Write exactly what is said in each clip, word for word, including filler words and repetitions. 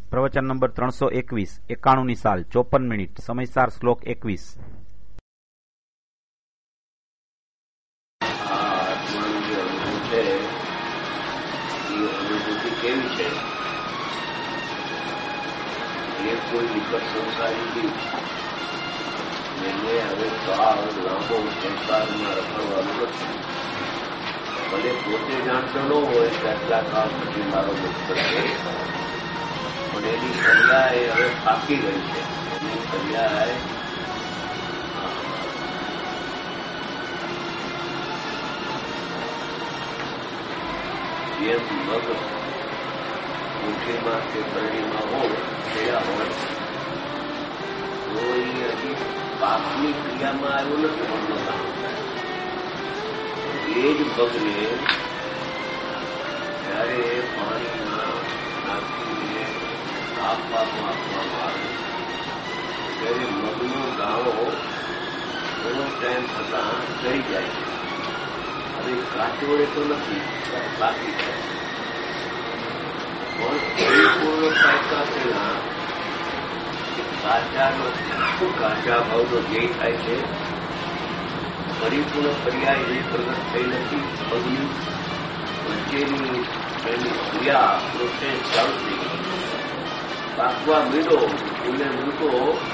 પ્રવચન નંબર ત્રણસો એકવીસ એકાણુંની સાલ ચોપન મિનિટ સમયસાર શ્લોક એકવીસ. આત્માનું જે અનુભવ છે એ અનુભૂતિ કેવી છે? એ કોઈ વિકટ સંસારી જીવ એને હવે કાળ લાંબો સંસારમાં રખડવાનું નથી. ભલે પોતે જાણતો ન હોય કે આટલા કાળ પછી મારો મુક્ત છે, પણ એની ક્રિયા એ હવે થાકી ગઈ છે. એની ક્રિયા જેમ મગ મુઠ્ઠીમાં કે કરણીમાં હોય થયા હોય તો એ હજી પાકની ક્રિયામાં આવ્યું નથી. મગનો એ જ મગને જયારે પાણીમાં નાખીને આપવામાં આપવામાં આવે ત્યારે મગનો દાણો ઘણો ટાઈમ થતા ચડી જાય છે. હવે કાચોડે તો નથી, બાકી છે, પણ પરિપૂર્ણ પાયકા પહેલા કાચાનો કાચા ભાવનો ધ્યેય થાય છે. પરિપૂર્ણ પર્યાય એ પ્રગટ થઈ નથી. મગની વચ્ચેની એની ક્રિયા પ્રોસેસ ચાલુ થઈ ગઈ. પાકવા મીડો એને મૂકો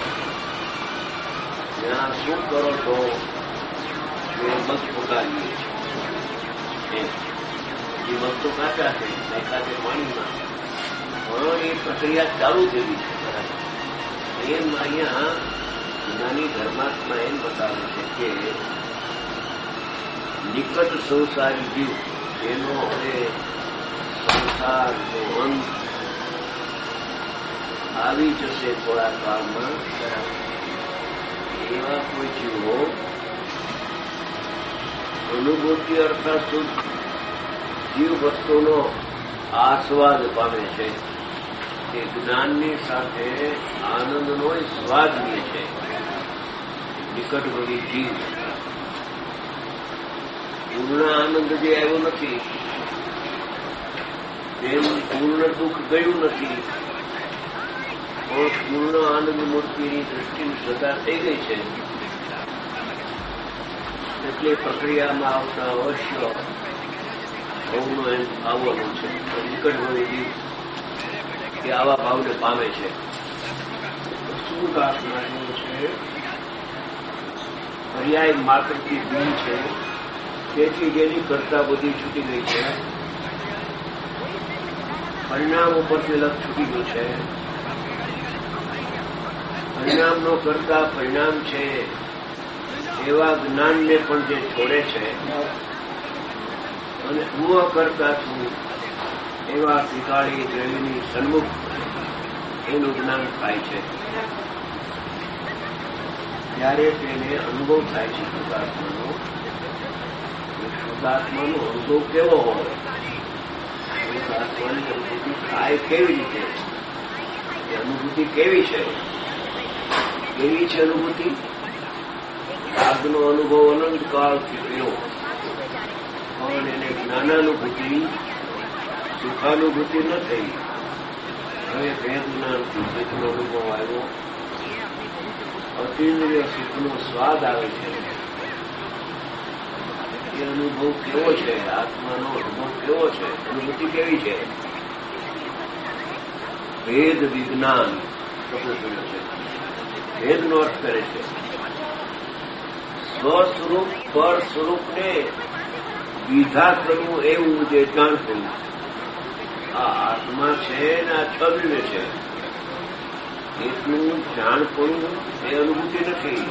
ત્યાં શું કરો છો એ મગ પકાવીએ છીએ. એ મગ તો કાચા છે, નાખ્યા છે પાણીમાં, પણ એ પ્રક્રિયા ચાલુ થયેલી છે. એમ અહીંયા નાની ધર્માત્મા એમ બતાવે છે કે નિકટ સંસારી જીવ એનો હવે સંસારનો અંત આવી જશે થોડા કાળમાં. એવા કોઈ જીવો અનુભૂતિ અર્થાત જીવ વસ્તુનો આસ્વાદ પામે છે. એ જ્ઞાનની સાથે આનંદનો સ્વાદ લે છે. નિકટભવી જીવ પૂર્ણ આનંદ જે આવ્યો નથી તેમ પૂર્ણ દુઃખ ગયું નથી, પણ પૂર્ણ આનંદ મૂર્તિની દૃષ્ટિની સદા થઈ ગઈ છે. એટલે પ્રક્રિયામાં આવતા અવશ્ય ભાવનો એમ આવવાનું છે. નિકટભવી જીવ એ આવા ભાવને પામે છે. શુદ્ધ આત્મા જેવું છે પર્યાય માત્રથી ભીન છે. તેથી જેની કરતા બધી છૂટી ગઈ છે. પરિણામ ઉપરથી લગ છૂટી ગયું છે. પરિણામનો કરતા પરિણામ છે એવા જ્ઞાનને પણ જે છોડે છે અને હું કરતા છું એવા ટીકાળી દ્રવ્યની સન્મુખ એનું જ્ઞાન થાય છે. ત્યારે તેને અનુભવ થાય છે શુદ્ધાત્માનો. શુદ્ધાત્માનો અનુભવ કેવો હોય, શુદ્ધાત્માની અનુભૂતિ થાય કેવી રીતે, એ અનુભૂતિ કેવી છે? કેવી છે અનુભૂતિ? રાગનો અનુભવ અનંત કાળથી કર્યો, પણ એને જ્ઞાનાનુભૂતિ સુખાનુભૂતિ ન થઈ. હવે ભેદ જ્ઞાનથી સુખનો અનુભવ આવ્યો, અતિન્દ્રિય સુખનો સ્વાદ આવે છે. એ અનુભવ કેવો છે? આત્માનો અનુભવ કેવો છે? અનુભૂતિ કેવી છે? ભેદ વિજ્ઞાન શબ્દ જોયો છે. ભેદનો અર્થ કરે છે સ્વસ્વરૂપ પર સ્વરૂપને વિધા કરવું, એવું જે જાણતું. આ આત્મા છે ને આ છબીને છે એટલું જાણપણું એ અનુભૂતિ નથી.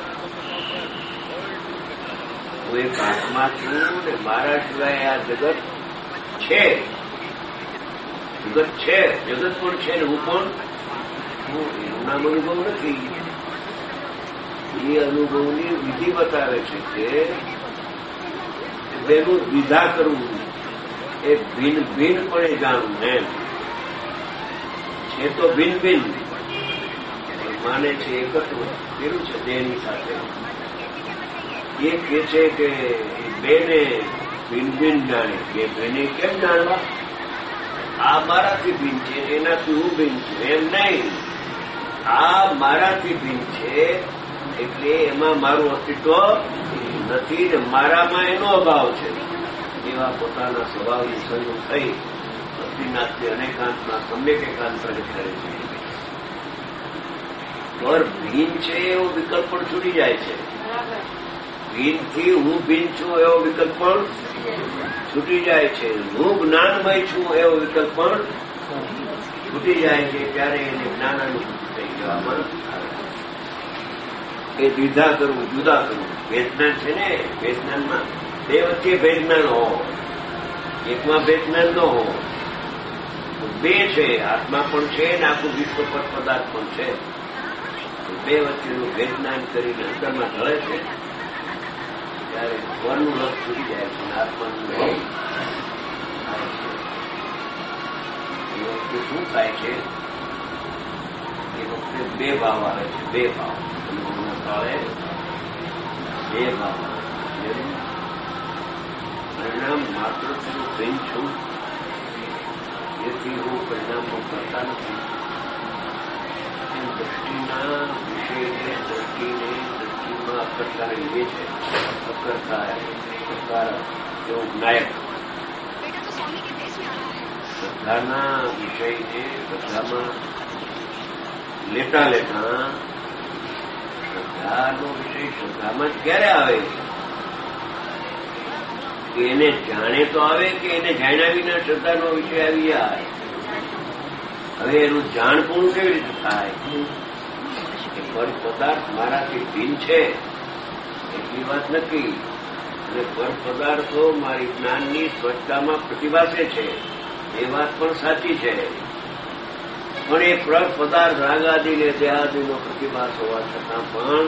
હું એક આત્મા છું ને મારા સિવાય આ જગત છે. જગત છે, જગત પણ છે ને હું પણ હું, એનું નામ અનુભવ નથી. એ અનુભવની વિધિ બતાવે છે કે બેનું વિધા કરવું, એ ભિન્ન ભિન્નપણે જાણવું. એમ છે તો ભિન્ન ભિન્ન માને છે એકત્વ કેવું છે દેહની સાથે. એ કે છે કે બેને ભિન્ન ભિન્ન જાણે. બે બેને કેમ જાણવા? આ મારાથી ભિન્ન છે, એનાથી હું ભિન્ન છું એમ નહીં. આ મારાથી ભિન્ન છે એટલે એમાં મારું અસ્તિત્વ નથી ને મારામાં એનો અભાવ છે. એવા પોતાના સ્વભાવની સંયોગ થઈ બદ્રીનાથથી અનેકાંતમાં સમ્યક એકાંત પ્રગટ કરે છે. પર ભિન્ન છે એવો વિકલ્પ પણ છૂટી જાય છે. ભિન્નથી હું ભિન્ન છું એવો વિકલ્પ પણ છૂટી જાય છે. હું જ્ઞાનમય છું એવો વિકલ્પ પણ છૂટી જાય છે. ત્યારે એને જ્ઞાનાનુભૂતિ થઈ જવામાં એ દ્વિધા કરવું, જુદા કરવું. ભેદજ્ઞાન છે ને, ભેદજ્ઞાનમાં બે વચ્ચે ભેદજ્ઞાન હો, એકમાં ભેદજ્ઞાન ન હો. બે છે, આત્મા પણ છે ને આખું વિશ્વ પર પદાર્થ પણ છે. બે વચ્ચેનું ભેદજ્ઞાન કરીને અંતરમાં ઢળે છે ત્યારે સ્વરનું લક્ષ છૂટી જાય છે, આત્માનું લક્ષ થાય છે. એ વખતે શું થાય છે? એ વખતે બે ભાવ આવે છે. બે ભાવ કાળે બે ભાવ આવે. પરિણામ માત્ર હું ભિન્ન છું જેથી હું પરિણામો કરતા નથી. એમ દ્રષ્ટિના વિષયને દ્રષ્ટિને દ્રષ્ટિમાં અકર્તાને લીધે છે. અકર્તા અકર્તા જેવો નાયક શ્રદ્ધાના વિષયને શ્રદ્ધામાં લેતા લેતા શ્રદ્ધાનો વિષય શ્રદ્ધામાં ક્યારે આવે? કે એને જાણે તો આવે કે એને જાણ્યા વિના શ્રદ્ધાનો વિષય આવી જાય. હવે એનું જાણ પૂરું કેવી રીતે થાય? કે પર પદાર્થ મારાથી ભિન્ન છે એટલી વાત નક્કી, અને પર પદાર્થો મારી જ્ઞાનની સ્વચ્છતામાં પ્રતિભાસે છે એ વાત પણ સાચી છે. પણ એ પર પદાર્થ રાગાદિને દેહાદિનો પ્રતિભાસ હોવા છતાં પણ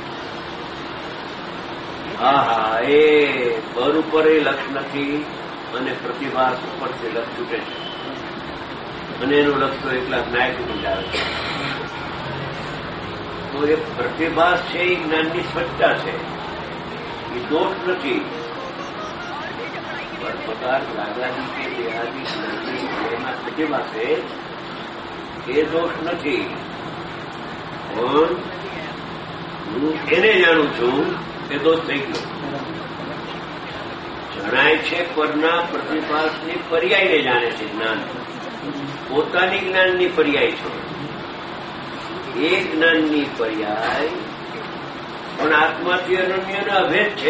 હા હા એ પર ઉપર એ લક્ષ નથી અને પ્રતિભાસ ઉપરથી લક્ષ છૂટે છે. અને એનું લક્ષ તો એકલા નાયકનું જ આવે છે. તો એ પ્રતિભાસ છે એ જ્ઞાનની સ્વચ્છતા છે, એ દોષ નથી. પર પદાર્થ રાગાદી કે દેહાદી જ્ઞાનની એમાં પ્રતિભાસે એ દોષ નથી. પણ હું એને જાણું છું એ દોષ થઈ ગયો. જણાય છે પરના પ્રતિભાસની પર્યાયને જાણે છે જ્ઞાન, પોતાની જ્ઞાનની પર્યાય છે. એ જ્ઞાનની પર્યાય પણ આત્માથી અનન્યનો અભેદ છે.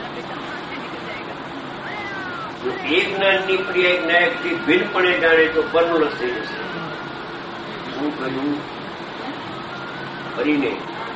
જો એ જ્ઞાનની પર્યાય નાયકથી ભિન્નપણે જાણે તો પરનું રસ થઈ જશે. શું કહ્યું? ફરીને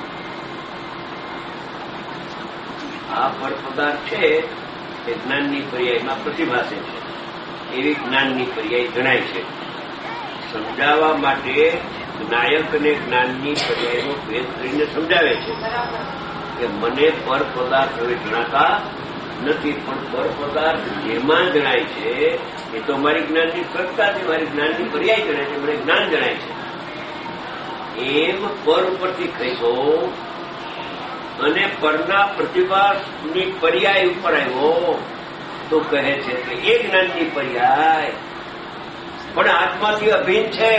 આ પર પદાર્થ છે એ જ્ઞાનની પર્યાયમાં પ્રતિભાસે છે. એવી જ્ઞાનની પર્યાય ગણાય છે. સમજાવવા માટે નાયક અને જ્ઞાનની પર્યાયનો ભેદ કરીને સમજાવે છે કે મને પર પદાર્થ હવે જણાતા નથી, પણ પર પદાર્થ જેમાં જણાય છે એ તો મારી જ્ઞાનની સ્વચ્છતાથી મારી જ્ઞાનની પર્યાય જણાય છે, મને જ્ઞાન જણાય છે. એમ પર ઉપરથી ખઈશો અને પરના પ્રતિભાસની પર્યાય ઉપર આવ્યો તો કહે છે કે એ જ્ઞાનની પર્યાય પણ આત્માથી અભિન્ન છે.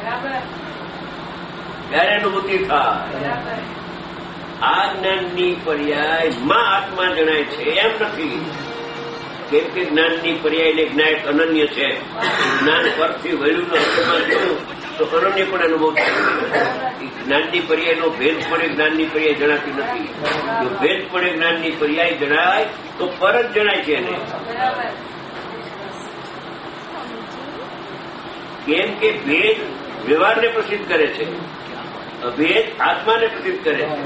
ત્યારે અનુભૂતિ થાય. આ જ્ઞાનની પર્યાય માં આત્મા જણાય છે એમ નથી. કેમ કે જ્ઞાનની પર્યાય ને જ્ઞાયક અનન્ય છે. જ્ઞાન પરથી વહેલું અર્થમાં જોયું તો અનન્ય પણ અનુભવ થાય. જ્ઞાનની પર્યાયનો ભેદ પણ જ્ઞાનની પર્યાય જણાતી નથી. જો ભેદ પણ જ્ઞાનની પર્યાય જણાય તો પર જ જણાય છે એને. કેમ કે ભેદ વ્યવહારને પ્રસિદ્ધ કરે છે, અભેદ આત્માને પ્રસિદ્ધ કરે છે.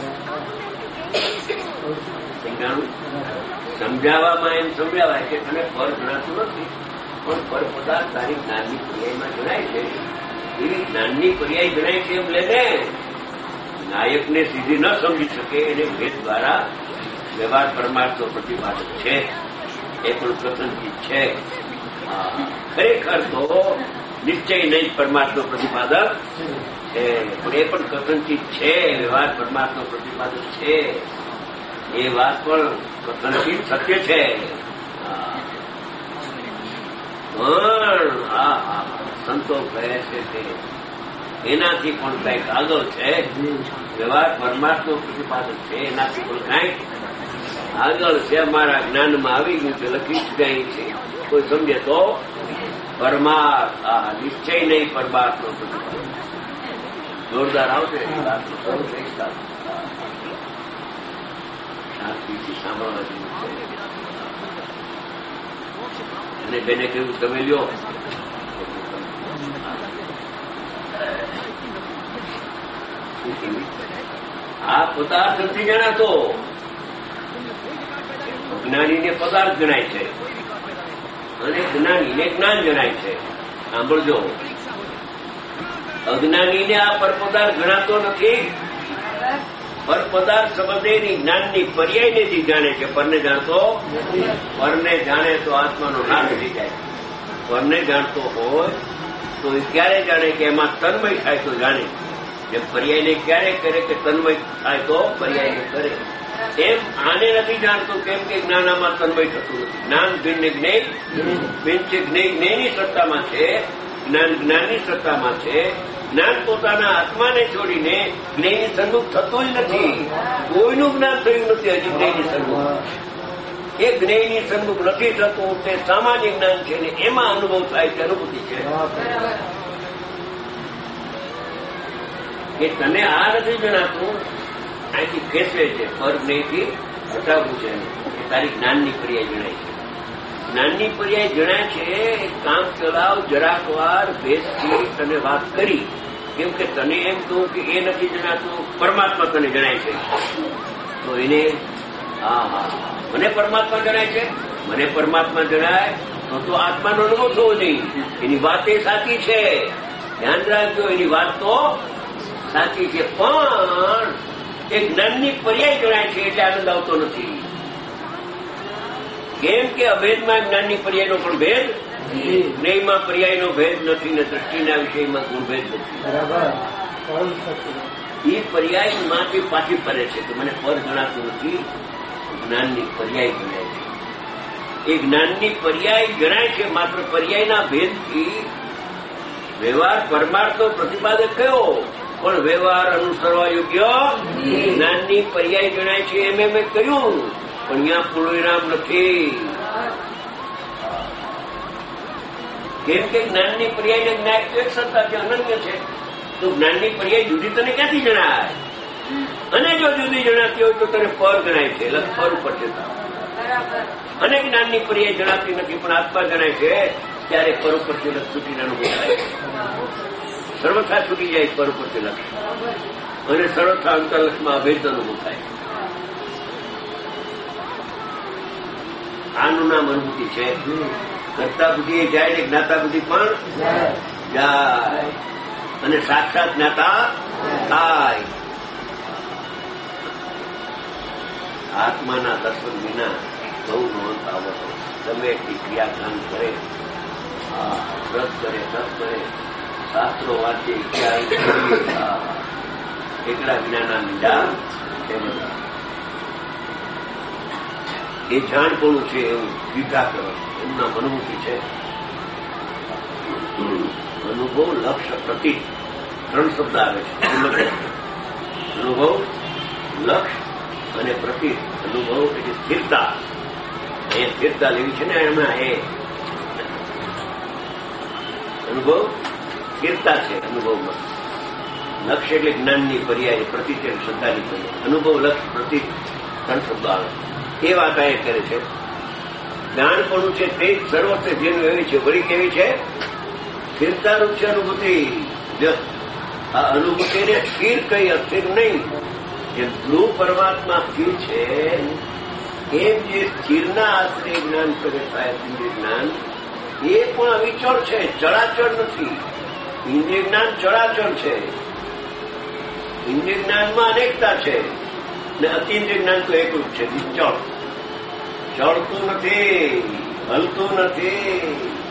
સમજાવવામાં એમ સમજાવાય કે તને પર જણાતું નથી, પણ પર પદાર્થ તારી જ્ઞાનની પર્યાયમાં જણાય છે. એવી જ્ઞાનની પર્યાય જણાય છે એમ લેને. નાયકને સીધી ન સમજી શકે એને ભેદ દ્વારા વ્યવહાર પરમાર્થનો પ્રતિપાદક છે. એ પણ પ્રસંગિત છે. ખરેખર તો નિશ્ચય નહીં પરમાર્થનો પ્રતિપાદક છે, પણ એ પણ કથનચિત છે. વ્યવહાર પરમાર્થનો પ્રતિપાદક છે એ વાત પણ કથનચિત સત્ય છે. પણ હા હા સંતો કહે છે તે એનાથી પણ કંઈક આગળ છે. વ્યવહાર પરમાત્મા પ્રતિપાદક છે, એનાથી પણ કંઈક આગળ છે. અમારા જ્ઞાનમાં આવી ગયું છે, લખી જ ગઈ છે. કોઈ સમજે તો પરમાર્થ, આ નિશ્ચય નહીં પરમાર્થનો પ્રતિપાદક. જોરદાર આવશે શાંતિથી સાંભળવા જેવું છે. અને બેને કહ્યું તમે લ્યો. આ પદાર્થ નથી જણાતો. જ્ઞાનીને પદાર્થ જણાય છે અને જ્ઞાનીને જ્ઞાન જણાય છે. સાંભળજો, અજ્ઞાનીને આ પરપદાર્થ જણાતો નથી. પરપદાર્થ સંબંધેની જ્ઞાનની પર્યાયને જાણે છે, પરને જાણતો. પરને જાણે તો આત્માનો નાશ થઈ જાય. પરને જાણતો હોય તો એ ક્યારે જાણે કે એમાં તન્મય થાય તો જાણે. જેમ પર્યાયને ક્યારે કરે કે તન્મય થાય તો પર્યાયને કરે, એમ આને નથી જાણતો. કેમ કે જ્ઞાનામાં તન્મય થતું નથી. જ્ઞાન ભિન્ન જ્ઞેય ભિન્ન છે. જ્ઞેય જ્ઞેયની સત્તામાં છે, જ્ઞાન જ્ઞાનની સત્તામાં છે. જ્ઞાન પોતાના આત્માને છોડીને જ્ઞેયની સંમુખ થતું જ નથી. કોઈનું જ્ઞાન થયું નથી હજી જ્ઞેયની સંમુખ. એ જ્ઞેયની સંમુખ નથી થતું. તે સામાન્ય જ્ઞાન છે ને એમાં અનુભવ થાય છે, અનુભૂતિ છે. કે તને આ નથી જણાતું, અહીંથી ખેંચવે છે. પર જ્ઞેયથી હટાવવું છે. એ તારી જ્ઞાનની પર્યાય જણાય છે. જ્ઞાનની પર્યાય જણાય છે. કામ ચલાવ જરાક વાર ભેદથી તને વાત કરી. કેમ કે તને એમ કહું કે એ નથી જણાતું, પરમાત્મા તને જણાય છે. તો એને હા હા મને પરમાત્મા જણાય છે, મને પરમાત્મા જણાય તો તો આત્માનો અનુભવ થવો જોઈએ. એની વાત એ સાચી છે, ધ્યાન રાખજો. એની વાત તો સાચી છે, પણ એ જ્ઞાનની પર્યાય જણાય છે એટલે આનંદ આવતો નથી. કેમ કે અભેદમાં જ્ઞાનની પર્યાયનો પણ ભેદ, જ્ઞેયમાં પર્યાયનો ભેદ નથી ને દ્રષ્ટિના વિષયમાં ગુણભેદ નથી. એ પર્યાયમાંથી પાછી ફરે છે કે મને પર જણાતું નથી. જ્ઞાનની પર્યાય જણાય છે. એ જ્ઞાનની પર્યાય જણાય છે. માત્ર પર્યાયના ભેદથી વ્યવહાર પરમાર્થનો પ્રતિપાદક કયો, પણ વ્યવહાર અનુસરવા યોગ્ય જ્ઞાનની પર્યાય જણાય છે. એમ મેં કહ્યું, પણ અહીંયા પૂર્ણવિરામ નથી. કેમ કે જ્ઞાનની પર્યાય ને જ્ઞાન એક સત્તા છે, અનન્ય છે. તો જ્ઞાનની પર્યાય જુદી તને ક્યાંથી જણાય? અને જો જુદી જણાતી હોય તો તને પર ગણાય છે, પર ઉપર છે. અને જ્ઞાનની પર્યાય જણાતી નથી પણ આત્મા જણાય છે, ત્યારે પર ઉપર છે છૂટીને અનુભવ થાય. સર્વથા છૂટી જાય પર ઉપર છે લક્ષ, અને સર્વથા અંતરલક્ષમાં અભેદ અનુભવ થાય. આનું નામ અનુભૂતિ છે. કરતા બુદ્ધિ એ જાય ને જ્ઞાતા બુદ્ધિ પણ જાય, અને સાક્ષાત જ્ઞાતા થાય. આત્માના દર્શન વિના બહુ નોંધ આવતો. ગમે એટલી ક્રિયાકાંડ કરે, વ્રત કરે, તપ કરે, શાસ્ત્રો વાંચે, એકલા વિનાના નિદાન એ બધા એ જાણપણું છે. એવું સ્વીકાર કરો, એમના અનુભૂતિ છે. અનુભવ, લક્ષ્ય, પ્રતીક ત્રણ શબ્દ આવે છે. અનુભવ, લક્ષ્ય અને પ્રતીક. અનુભવ એટલે સ્થિરતા. એ સ્થિરતા લેવી છે ને એમાં. એ અનુભવ સ્થિરતા છે અનુભવમાં. લક્ષ્ય એટલે જ્ઞાનની પર્યાય, પ્રતીક એટલે શ્રદ્ધાની પર્યાય. અનુભવ, લક્ષ્ય, પ્રતીક ત્રણ શબ્દો આવે. એ વાત આ કરે છે. જ્ઞાનપણું છે તે સર્વત્ર જેનું એવી છે. વળી કેવી છે? સ્થિરતારૂપ છે અનુભૂતિ. આ અનુભૂતિને સ્થિર કઈ, અસ્થિર નહીં. જે ધ્રુવ પરમાત્મા સ્થિર છે એમ જે સ્થિરના આશ્રય જ્ઞાન પ્રગટ થાય ઇન્દ્રિય જ્ઞાન, એ પણ અવિચળ છે, ચળાચળ નથી. ઇન્દ્રિય જ્ઞાન ચળાચળ છે. ઇન્દ્રિય જ્ઞાનમાં અનેકતા છે ને અતિન્દ્રિય જ્ઞાન તો એકરૂપ છે, નિશ્ચળ. ચડતું નથી, હલતું નથી,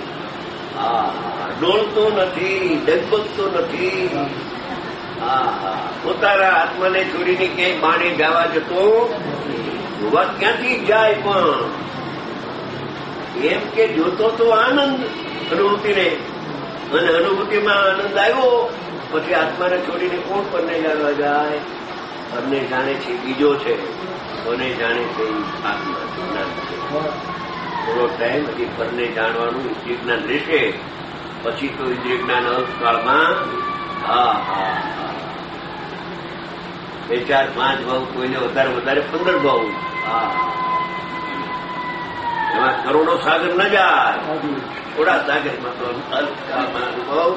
ડોલતું નથી, ડગબગતું નથી. પોતાના આત્માને છોડીને ક્યાંય બાણે જવા જતો વાત ક્યાંથી જાય? પણ એમ કે જોતો તો આનંદ અનુભૂતિને, અને અનુભૂતિમાં આનંદ આવ્યો પછી આત્માને છોડીને કોણ પરને જાણવા જાય? પરને જાણે છે બીજો છે, કોને જાણે છે આત્મા જ્ઞાન છે. થોડો ટાઈમ હજી પરને જાણવાનું ઇન્દ્રિય જ્ઞાન રહેશે, પછી તો ઇન્દ્રિય જ્ઞાન અવકાળમાં હા હા હા બે ચાર પાંચ ભાવ, કોઈને વધારે વધારે પંદર ભાવ. હા એમાં કરોડો સાગર ન જાય, થોડા સાગરમાં તો હલકામાં અનુભવ.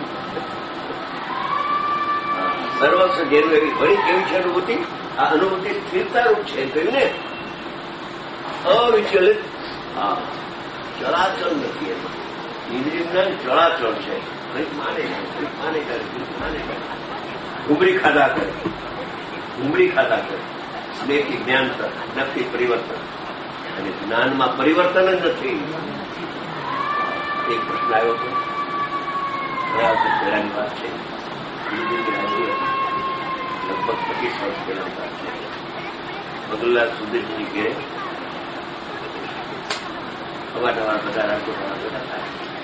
સર્વસ્વ જેનું એવી ઘણી કેવી છે અનુભૂતિ? આ અનુભૂતિ સ્થિરતારૂપ છે કહ્યું ને, અવિચલિત. હા ચળાચળ નથી એમાં. ઇન્દ્રિય જ્ઞાન ચળાચળ છે, કંઈક માને જાય, કંઈક માને કરે, કંઈક માને કરે, ઘૂમરી ખાધા કરે, ઘૂમરી ખાધા કરે. સ્નેહથી જ્ઞાન નથી પરિવર્તન, અને જ્ઞાનમાં પરિવર્તન જ નથી. એક પ્રશ્ન આવ્યો હતો, ઘણા વર્ષ પહેલાની વાત છે, લગભગ પચીસ વર્ષ પહેલાની વાત છે. મધુલાલ સુધીરજી ઘેરે અવારનવાર બધા રાજકોટમાં બધા થાય.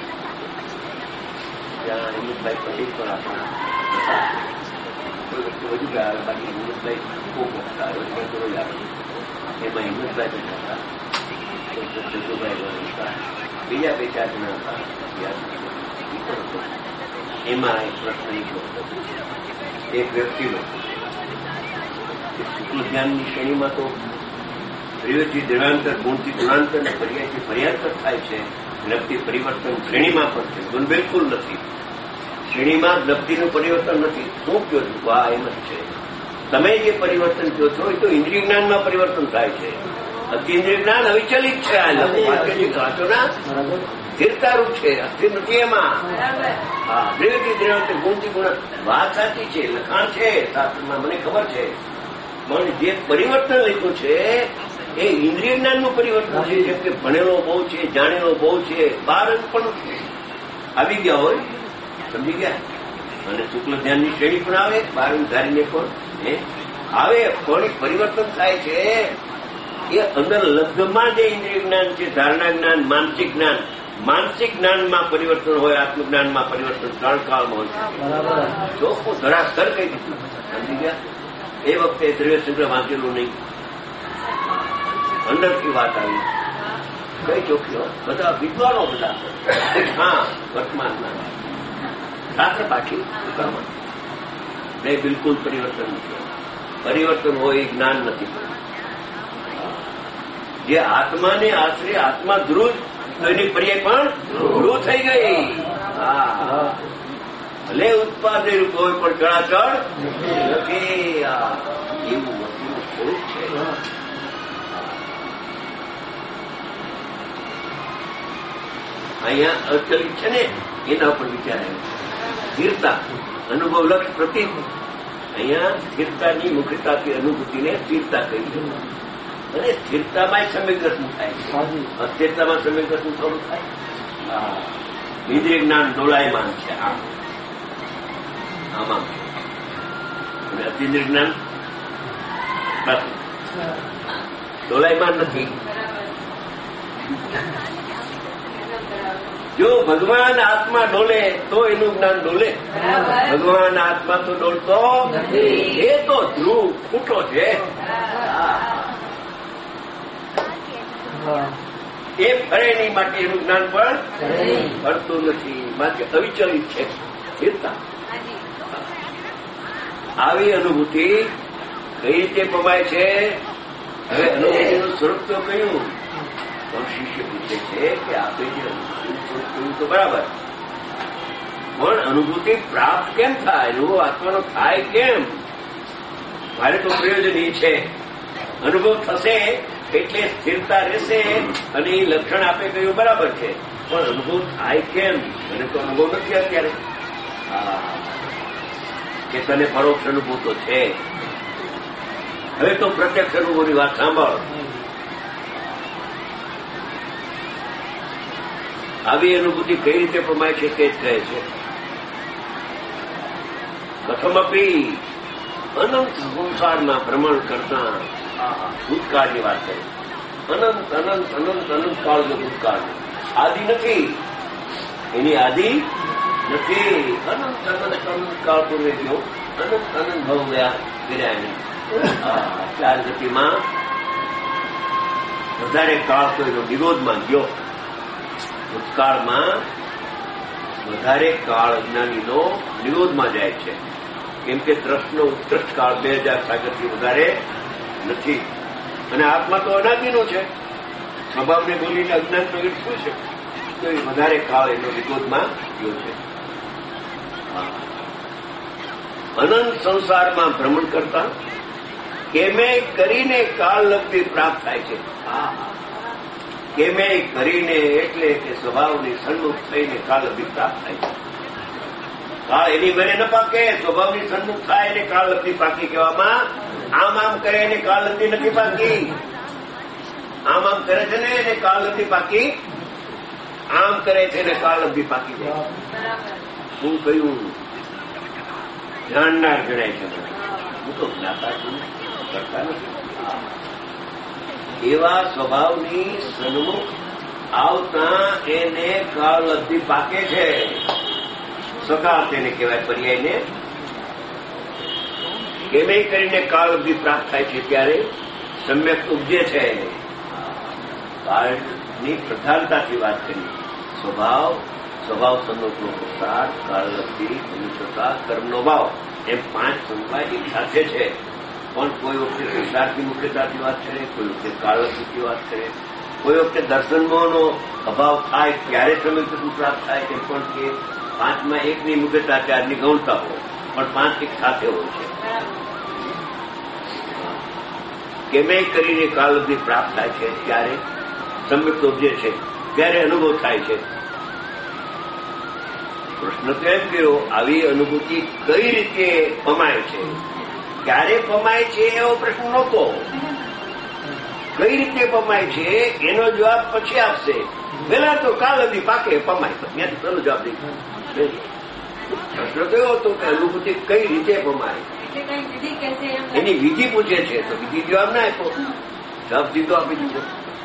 ત્યાં હિંમતભાઈ પટેલ પણ આપણા હતા. કોઈ વસ્તુ વધુ ગયા, બાકી હિંમતભાઈ ખૂબ હતા, રોજ આવે. એમાં હિંમતભાઈ બેઠા હતા, જગુભાઈ હતા, બીજા બે ચાર જણા હતા. એમાં એક પ્રશ્ન એક હતો, એક વ્યક્તિનો શુક્લ જ્ઞાનની શ્રેણીમાં તો પ્રિયથી દેવાંતર, ગુણથી ગુણાંતર અને પર્યાયથી પર્યાંતર થાય છે. લબ્ધિ પરિવર્તન શ્રેણીમાં પણ છે, ગુણ બિલકુલ નથી. શ્રેણીમાં લબ્ધિનું પરિવર્તન નથી. શું કહો છો? આ એમ જ છે. તમે જે પરિવર્તન કહો છો એ તો ઇન્દ્રિય જ્ઞાનમાં પરિવર્તન થાય છે. અતિન્દ્રિય જ્ઞાન અવિચલિત છે. આ વાંચો ના, સ્થિરતારૂપ છે, અસ્થિર નથી એમાં. હા દ્રવ્યથી દ્રવ્ય, ગુણથી ગુણ. વાત સાચી છે, લખાણ છે શાસ્ત્રમાં, મને ખબર છે. પણ જે પરિવર્તન લખ્યું છે એ ઇન્દ્રિય જ્ઞાનનું પરિવર્તન છે. જેમ કે ભણેલો બહુ છે, જાણેલો બહુ છે, બાર પણ આવી ગયા હોય, સમજી ગયા. અને શુક્લ ધ્યાનની શ્રેણી પણ આવે, બાર ધારીને પણ આવે, પણ પરિવર્તન થાય છે. એ અંદર લબ્ધમાં જે ઇન્દ્રિય જ્ઞાન છે, ધારણા જ્ઞાન, માનસિક જ્ઞાન, માનસિક જ્ઞાનમાં પરિવર્તન હોય, આત્મજ્ઞાનમાં પરિવર્તન ત્રણ કાળમાં હોય. જો હું ધરાસર કહી દીધું, સમજી ગયા. એ વખતે દ્રવ્યચંદ્ર વાંચેલું નહીં, અંદરથી વાત આવી. કઈ ચોખ્ખી બધા વિદ્વાનો બધા. હા વર્તમાનમાં શાસ્ત્ર પાછી ઉકામાં બે બિલકુલ પરિવર્તન નથી. પરિવર્તન હોય એ જ્ઞાન નથી. જે આત્માને આશરે આત્મા ધ્રુવ, તો એની પર્યાય પણ ધ્રુવ થઈ ગઈ. હા ભલે ઉત્પાદન રૂપ હોય પણ ચળાચળ નથી. એવું વસ્તુનું સ્વરૂપ છે. અહીંયા અચલિત છે ને, એના ઉપર વિચાર આવ્યો. સ્થિરતા, અનુભવ લક્ષ પ્રતિક. અહીંયા સ્થિરતાની મુખ્યતાથી અનુભૂતિને સ્થિરતા કહી છે. અને સ્થિરતામાં સમ્યક દર્શન થાય છે, અસ્થિરતામાં સમ્યક દર્શન થોડું થાય. ઇન્દ્રિય જ્ઞાન ડોલાયમાન છે, આમ આમાં છે. અને અતિન્દ્રિય જ્ઞાન ડોલાયમાન નથી. જો ભગવાન આત્મા ડોલે તો એનું જ્ઞાન ડોલે. ભગવાન આત્મા તો ડોલતો એ તો ધ્રુવ ખૂટો છે. એ ફરે નહીં, માટે એનું જ્ઞાન પણ ફરતું નથી. માટે અવિચલિત છે સ્થિરતા. આવી અનુભૂતિ કઈ રીતે પમાય છે? હવે અનુભૂતિનું સ્વરૂપ તો કયું? પણ શિષ્ય પૂછે છે કે આપે જે અનુભૂતિનું સ્વરૂપ કહ્યું તો બરાબર, પણ અનુભૂતિ પ્રાપ્ત કેમ થાય? એવો આત્માનો થાય કેમ? મારે તો પ્રયોજન એ છે, અનુભવ થશે એટલે સ્થિરતા રહેશે, અને એ લક્ષણ આપે કહ્યું બરાબર છે, પણ અનુભવ થાય કેમ? મને તો અનુભવ નથી અત્યારે. કે તને પરોક્ષ અનુભવ તો છે. હવે તો પ્રત્યક્ષ અનુભવની વાત સાંભળ. આવી અનુભૂતિ કઈ રીતે પ્રમાય છે તે જ કહે છે. પ્રથમપી અનંત સંસારમાં ભ્રમણ કરતા ભૂતકાળની વાત છે. અનંત અનંત અનંત અનંત કાળ જો ભૂતકાળ આદિ નથી, એની આદિ નથી. અનંત અનંત અનંત કાળ પૂર્વે ગયો, અનંત અનંત ભાવ ગયા ગયા નહીં. ચાર ગતિમાં વધારે કાળ તો એનો નિરોધમાં ગયો. ભૂતકાળમાં વધારે કાળ અજ્ઞાનીનો નિરોધમાં જાય છે, કેમ કે દ્રષ્ટનો ઉત્કૃષ્ટ કાળ બે હજાર સાગરથી વધારે નથી. અને આત્મા તો અનાદિનો છે. સ્વભાવને બોલીને અજ્ઞાન પ્રગટ શું છે? તો એ વધારે કાળ એનો નિરોધમાં ગયો છે. અનંત સંસારમાં ભ્રમણ કરતા કેમે કરીને કાળ લબ્ધિ પ્રાપ્ત થાય છે. કેમે કરીને એટલે કે સ્વભાવની સન્મુખ થઈને કાળ લબ્ધિ પ્રાપ્ત થાય છે. કાળ એની ઘરે ન પાકે, સ્વભાવની સન્મુખ થાય એને કાળ લબ્ધિ પાકી કહેવામાં. આમ આમ કરે એને કાળ લબ્ધિ નથી પાકી. આમ આમ કરે છે ને એને કાળ લબ્ધિ પાકી. આમ કરે છે એને કાળ લબ્ધિ પાકી જાય. હું કહ્યું જાણનાર ગણાય છે. હું તો જ્ઞાતા છું, કરતા નથી. એવા સ્વભાવની સન્મુખ આવતા એને કાળ લબ્ધિ પાકે છે. સકાળ તેને કહેવાય પર્યાયને. કેમે કરીને કાળ લબ્ધિ પ્રાપ્ત થાય છે ત્યારે સમ્યક ઉપજે છે. કાળની પ્રધાનતાથી વાત કરી. સ્વભાવ, સ્વભાવ સન્મુખનો પ્રસાર, કાળ લબ્ધિ, મનુષ્યતા, કર્મનો ભાવ, એમ પાંચ સંભાય એક સાથે છે. પણ કોઈ વખતે પુરુષાર્થની મુખ્યતાથી વાત કરે, કોઈ વખતે કાળ લબ્ધિથી વાત કરે, કોઈ વખતે દર્શનમોહનો અભાવ થાય ત્યારે સમ્યક પ્રાપ્ત થાય છે. પણ કે પાંચમાં એકની મુખ્યતા ચારની ગૌણતા હોય, પણ પાંચ એક સાથે હોય છે. કેમે કરીને કાળ લબ્ધિ પ્રાપ્ત થાય છે ત્યારે સમ્યક ઉપજે છે, ત્યારે અનુભવ થાય છે. પ્રશ્ન તો એમ કર્યો, આવી અનુભૂતિ કઈ રીતે પમાય છે? ક્યારે પમાય છે એવો પ્રશ્ન નહોતો. કઈ રીતે પમાય છે એનો જવાબ પછી આપશે. પેલા તો કાળ લબ્ધિ પાકે પમાય, ત્યાંથી પેલો જવાબ દઈ. પ્રશ્ન તો એવો હતો કે અનુભૂતિ કઈ રીતે પમાય, એની વિધિ પૂછે છે. તો વિધિ જવાબ ના આપ્યો, જવાબ સીધો આપી દીધો.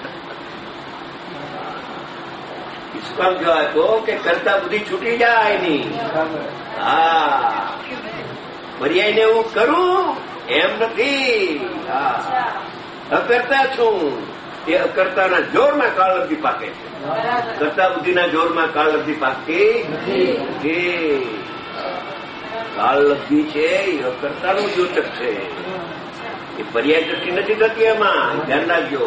ઇસ્કામ જવાબ આપ્યો કે કરતા બુદ્ધિ છૂટી જાય એની. હા, પર્યાયને હું કરું એમ નથી. હા, અકર્તા છું. એ અકર્તાના જોરમાં કાળ લબ્ધિ પાકે છે. કરતા બુદ્ધિના જોરમાં કાળ લબ્ધિ પાકતી નથી. કાળ લબ્ધિ છે એ અકર્તાનું દ્યોતક છે. એ પર્યાય દ્રષ્ટિ નથી થતી. એમાં ધ્યાન રાખજો.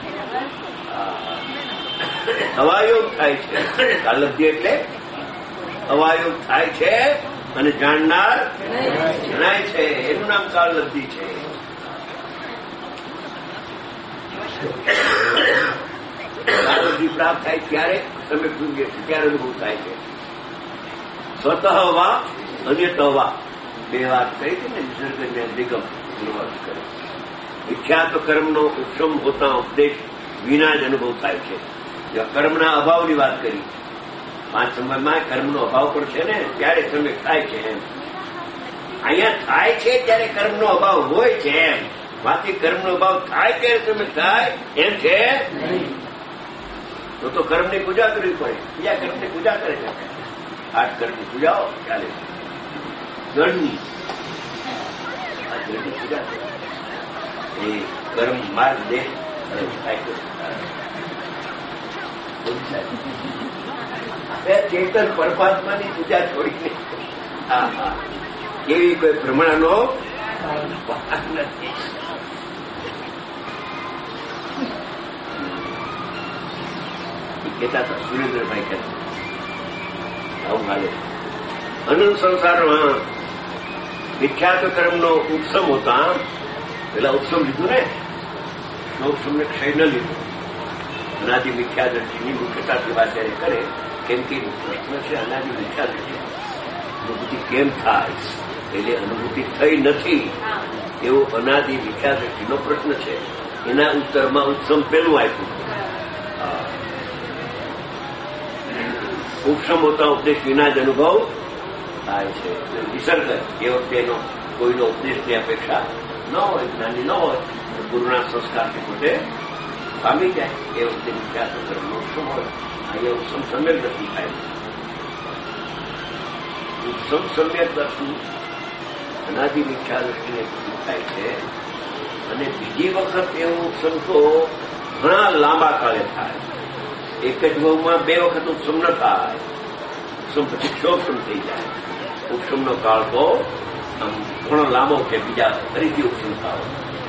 અવાયોગ થાય છે. કાળ લબ્ધિ એટલે અવાયોગ થાય છે અને જાણનાર જણાય છે. એનું નામ કાળ લબ્ધિ છે. કાળ લબ્ધિ પ્રાપ્ત થાય ત્યારે તમે પૂછે છે, ત્યારે અનુભવ થાય છે. સ્વતઃ વા અન્યત વા બે વાત કરી છે ને. નિસર્ગને નિગમ કરે. વિખ્યાત કર્મનો ઉપશમ હોતા ઉપદેશ વિના જ અનુભવ થાય છે. કર્મના અભાવની વાત કરી. પાંચ સમયમાં કર્મનો અભાવ પણ છે ને, ત્યારે સમ્યક થાય છે. એમ અહીંયા થાય છે ત્યારે કર્મનો અભાવ હોય છે. એમ બાકી કર્મનો અભાવ થાય ત્યારે સમ્યક થાય એમ છે. તો તો કર્મની પૂજા કરવી પડે. બીજા કર્મની પૂજા કરે છે. આઠ કર્મની પૂજાઓ ચાલે છે. ગણની આ ગણની પૂજા કરે એ કર્મ માર્ગ દે ચેતન પરમાત્માની પૂજા છોડીને હા હા એવી કોઈ ભ્રમણાનો વાત નથી. કહેતા હતા સુરેન્દ્રભાઈ કહેતા આવું હાલે. અનંત સંસારમાં વિખ્યાત કર્મનો ઉત્સવ હોતા પેલા ઉત્સવ લીધું ને, ઉપસમને ક્ષય ન લીધું. અનાદિ વિખ્યાત દ્રષ્ટિની મુખ્યતાથી વાત જ્યારે કરે, કેમ કે પ્રશ્ન છે અનાદિ વિખ્યાત દ્રષ્ટિ અનુભૂતિ કેમ થાય, એટલે અનુભૂતિ થઈ નથી એવો અનાદિ વિખ્યાત દ્રષ્ટિનો પ્રશ્ન છે. એના ઉત્તરમાં ઉત્સમ પેલું આપ્યું. ઉપસમ હોતા ઉપદેશ વિના જ અનુભવ થાય છે. નિસર્ગ એ વખતે એનો કોઈનો ઉપદેશની અપેક્ષા ન હોય, જ્ઞાની ન હોય, ગુરુના સંસ્કારથી પોતે પામી જાય. એ વખતે વિખ્યાત કર્મનો ઉપસમ હોય. અહીંયા ઉપસમ સમ્યક નથી થાય. ઉપસમ સમ્યક દર્શન અનાદિ મિથ્યા દ્રષ્ટિને થાય છે. અને બીજી વખત એવું ઉપસમ તો ઘણા લાંબા કાળે થાય. એક જ ભાવમાં બે વખત ઉપસમ ન થાય. ઉપસમ પછી ક્ષોક્ષમ થઈ જાય. ઉપસમનો કાળ તો આમ ઘણો લાંબો છે. બીજા ફરીથી ઉપસમ થાય.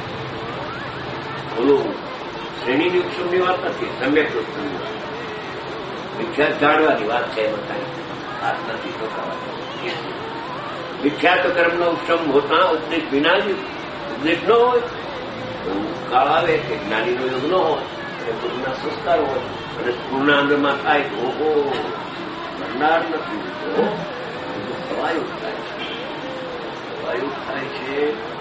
બોલું શ્રેણીની ઉપસમની વાત નથી, સમ્યક ઉપસમની વાત. મિથ્યા જાણવાની વાત છે. એમાં કાંઈ હાથ નથી ચોકાવા. મિથ્યાત્વ કર્મનો ઉપસમ હોતા ઉપદેશ વિના જ ઉપદેશ ન હોય તો કાળ આવે કે જ્ઞાનીનો યોગ ન હોય અને ગુરુના સંસ્કાર હોય અને પૂર્ણ અંગમાં થાય તો ઓહો ભરનાર નથી. તો સવાયું થાય છે, સવાયું થાય છે,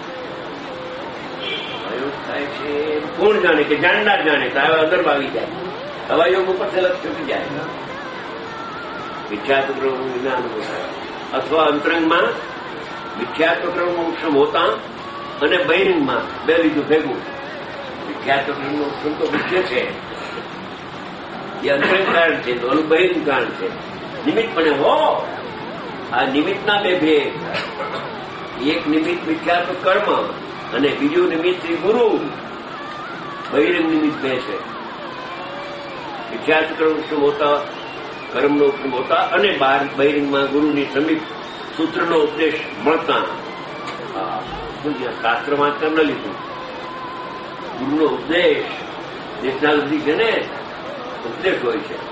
સવાયું થાય છે. કોણ જાણે કે જાણનાર જાણે તો હવે અંદર આવી જાય. સવાયોગ ઉપર લક્ષ ચૂકી જાય. મિથ્યાત્વ કર્મનું જ્ઞાન થાય અથવા અંતરંગમાં મિથ્યાત્વ કર્મનું ઉપસમ હોતા અને બહિરંગમાં બે લીધું ભેગું. મિથ્યાત્વ કર્મનું ઉપસમ તો મુખ્ય છે, એ અંતરંગ કારણ છે, તો અનુ બહિરંગ કારણ છે. નિમિત્ત પણ હો આ નિમિત્તના બે ભેદ. એક નિમિત્ત મિથ્યાત્વ કર્મ અને બીજું નિમિત્ત શ્રી ગુરુ. બહિરંગ નિમિત્ત બે છે. મિથ્યાત્વ કર્મ ઉપસમ હોતા કર્મનો ઉપસમ હોતા અને બહાર બહિરંગમાં ગુરુની સમીપ સૂત્રનો ઉપદેશ મળતા. શાસ્ત્રમાં તેમ ન લીધું. ગુરુનો ઉપદેશ દેશના બધી છે ને ઉપદેશ હોય છે.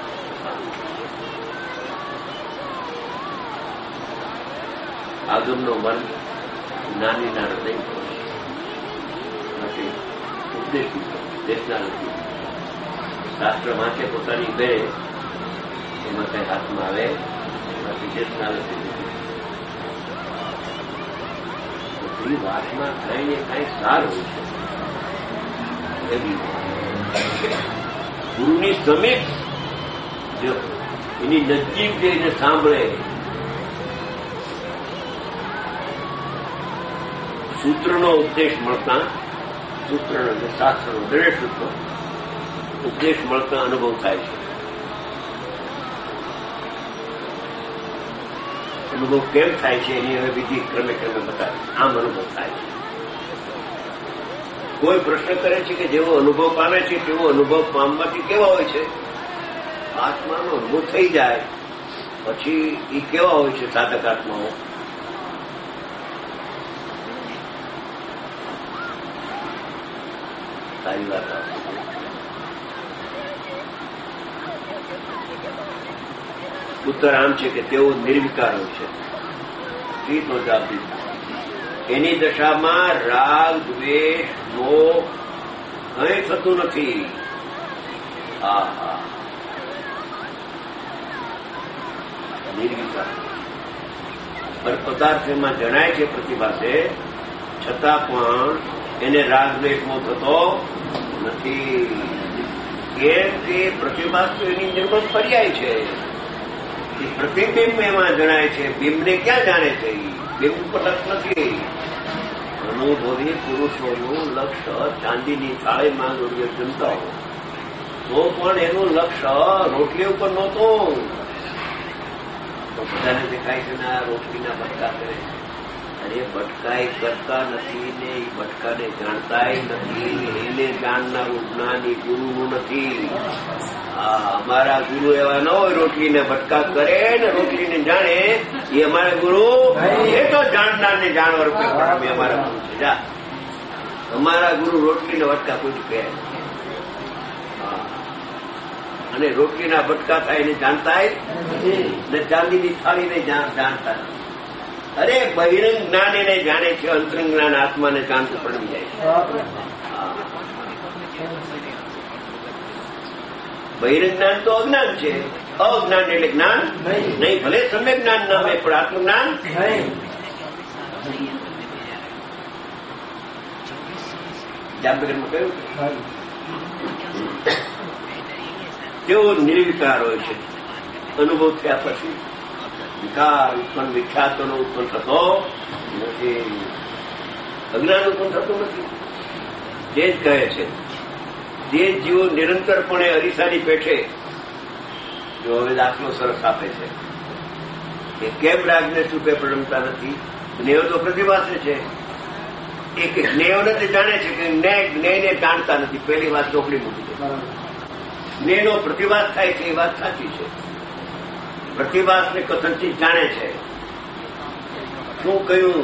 આગમનો મન જ્ઞાનીના હૃદય માટે ઉપદેશ દેશના નથી. શાસ્ત્ર વાંચે પોતાની બે એમાં કઈ હાથમાં આવે એમાંથી દેશના નથી. એ વાતમાં કઈ ને કઈ સાર હોય છે. ગુરુની સમીપ એની નજીક જઈને સાંભળે, સૂત્રનો ઉપદેશ મળતા, સૂત્ર શાસ્ત્રનો દરેક સૂત્રો ઉપદેશ મળતા અનુભવ થાય છે. અનુભવ કેમ થાય છે એની હવે બીજી ક્રમે ક્રમે બતાવે. આમ અનુભવ થાય છે. કોઈ પ્રશ્ન કરે છે કે જેવો અનુભવ પામે છે તેવો અનુભવ પામવાથી કેવા હોય છે? આત્માનો અનુભવ થઈ જાય પછી એ કેવા હોય છે સાધક આત્માઓ? સારી વાત આવશે. ઉત્તર આમ છે કે તેઓ નિર્વિકાર હોય છે. ચિત્ત જાતિ એની દશામાં રાગ દ્વેષ મોહ કંઈ થતું નથી. હા હા નિર્વિકાર. પદાર્થ એમાં જણાય છે પ્રતિભાસે, છતાં પણ એને રાગ દ્વેષ મોહ થતો નથી. કેમ કે પ્રતિભાસ તો એની નિર્બંધ પર્યાય છે. પ્રતિબિંબ એમાં જણાય છે. બિંબને ક્યાં જાણે છે? બિંબ પર લક્ષ નથી. અનુભવી પુરુષોનું લક્ષ્ય ચાંદીની થાળીમાં જમતા હોય તો પણ એનું લક્ષ્ય રોટલી ઉપર નહોતું. તો બધાને દેખાય છે ને આ રોટલીના ભટકા કરે છે. અરે ભટકાય કરતા નથી ને એ ભટકાને જાણતાય નથી. એને જાણનારું જ્ઞાની ગુરુનું નથી. અમારા ગુરુ એવા ન હોય રોટલીને ભટકા કરે ને રોટલીને જાણે. એ અમારા ગુરુ એ તો જાણનાર ને જાણવા રૂપે અમારા ગુરુ છે. જા અમારા ગુરુ રોટલીને ભટકા કોઈ કહે અને રોટલીના ભટકા થાય એને જાણતાય ને ચાંદીની થાળીને જાણતા. અરે બહિરંગ જ્ઞાન એને જાણે છે. અંતરંગ જ્ઞાન આત્માને જાણતું પડી જાય છે. બહિરંગ જ્ઞાન તો અજ્ઞાન છે. અજ્ઞાન એટલે જ્ઞાન નહીં. ભલે સમ્યક જ્ઞાન ના હોય પણ આત્મજ્ઞાન જામનગરમાં કહ્યું તેઓ નિર્વિકાર હોય છે. અનુભવ થયા પછી વિકાર ઉત્પન્ન વિખ્યાતોનો ઉત્પન્ન થતો નથી. અજ્ઞાન ઉત્પન્ન થતું નથી. તે જ કહે છે જે જીવો નિરંતરપણે અરીસાની પેઠે જો હવે દાખલો સરસ આપે છે એ કેમ રાગને રૂપે પ્રણમતા નથી? જ્ઞેયો તો પ્રતિભાસે છે. એ કે જ્ઞેયો નથી જાણે છે કે જ્ઞેયને જાણતા નથી. પહેલી વાત ચોકડી મૂકી દે. જ્ઞેયનો પ્રતિભાસ થાય છે એ વાત સાચી છે. પ્રતિભાસને કથનથી જાણે છે. શું કહ્યું?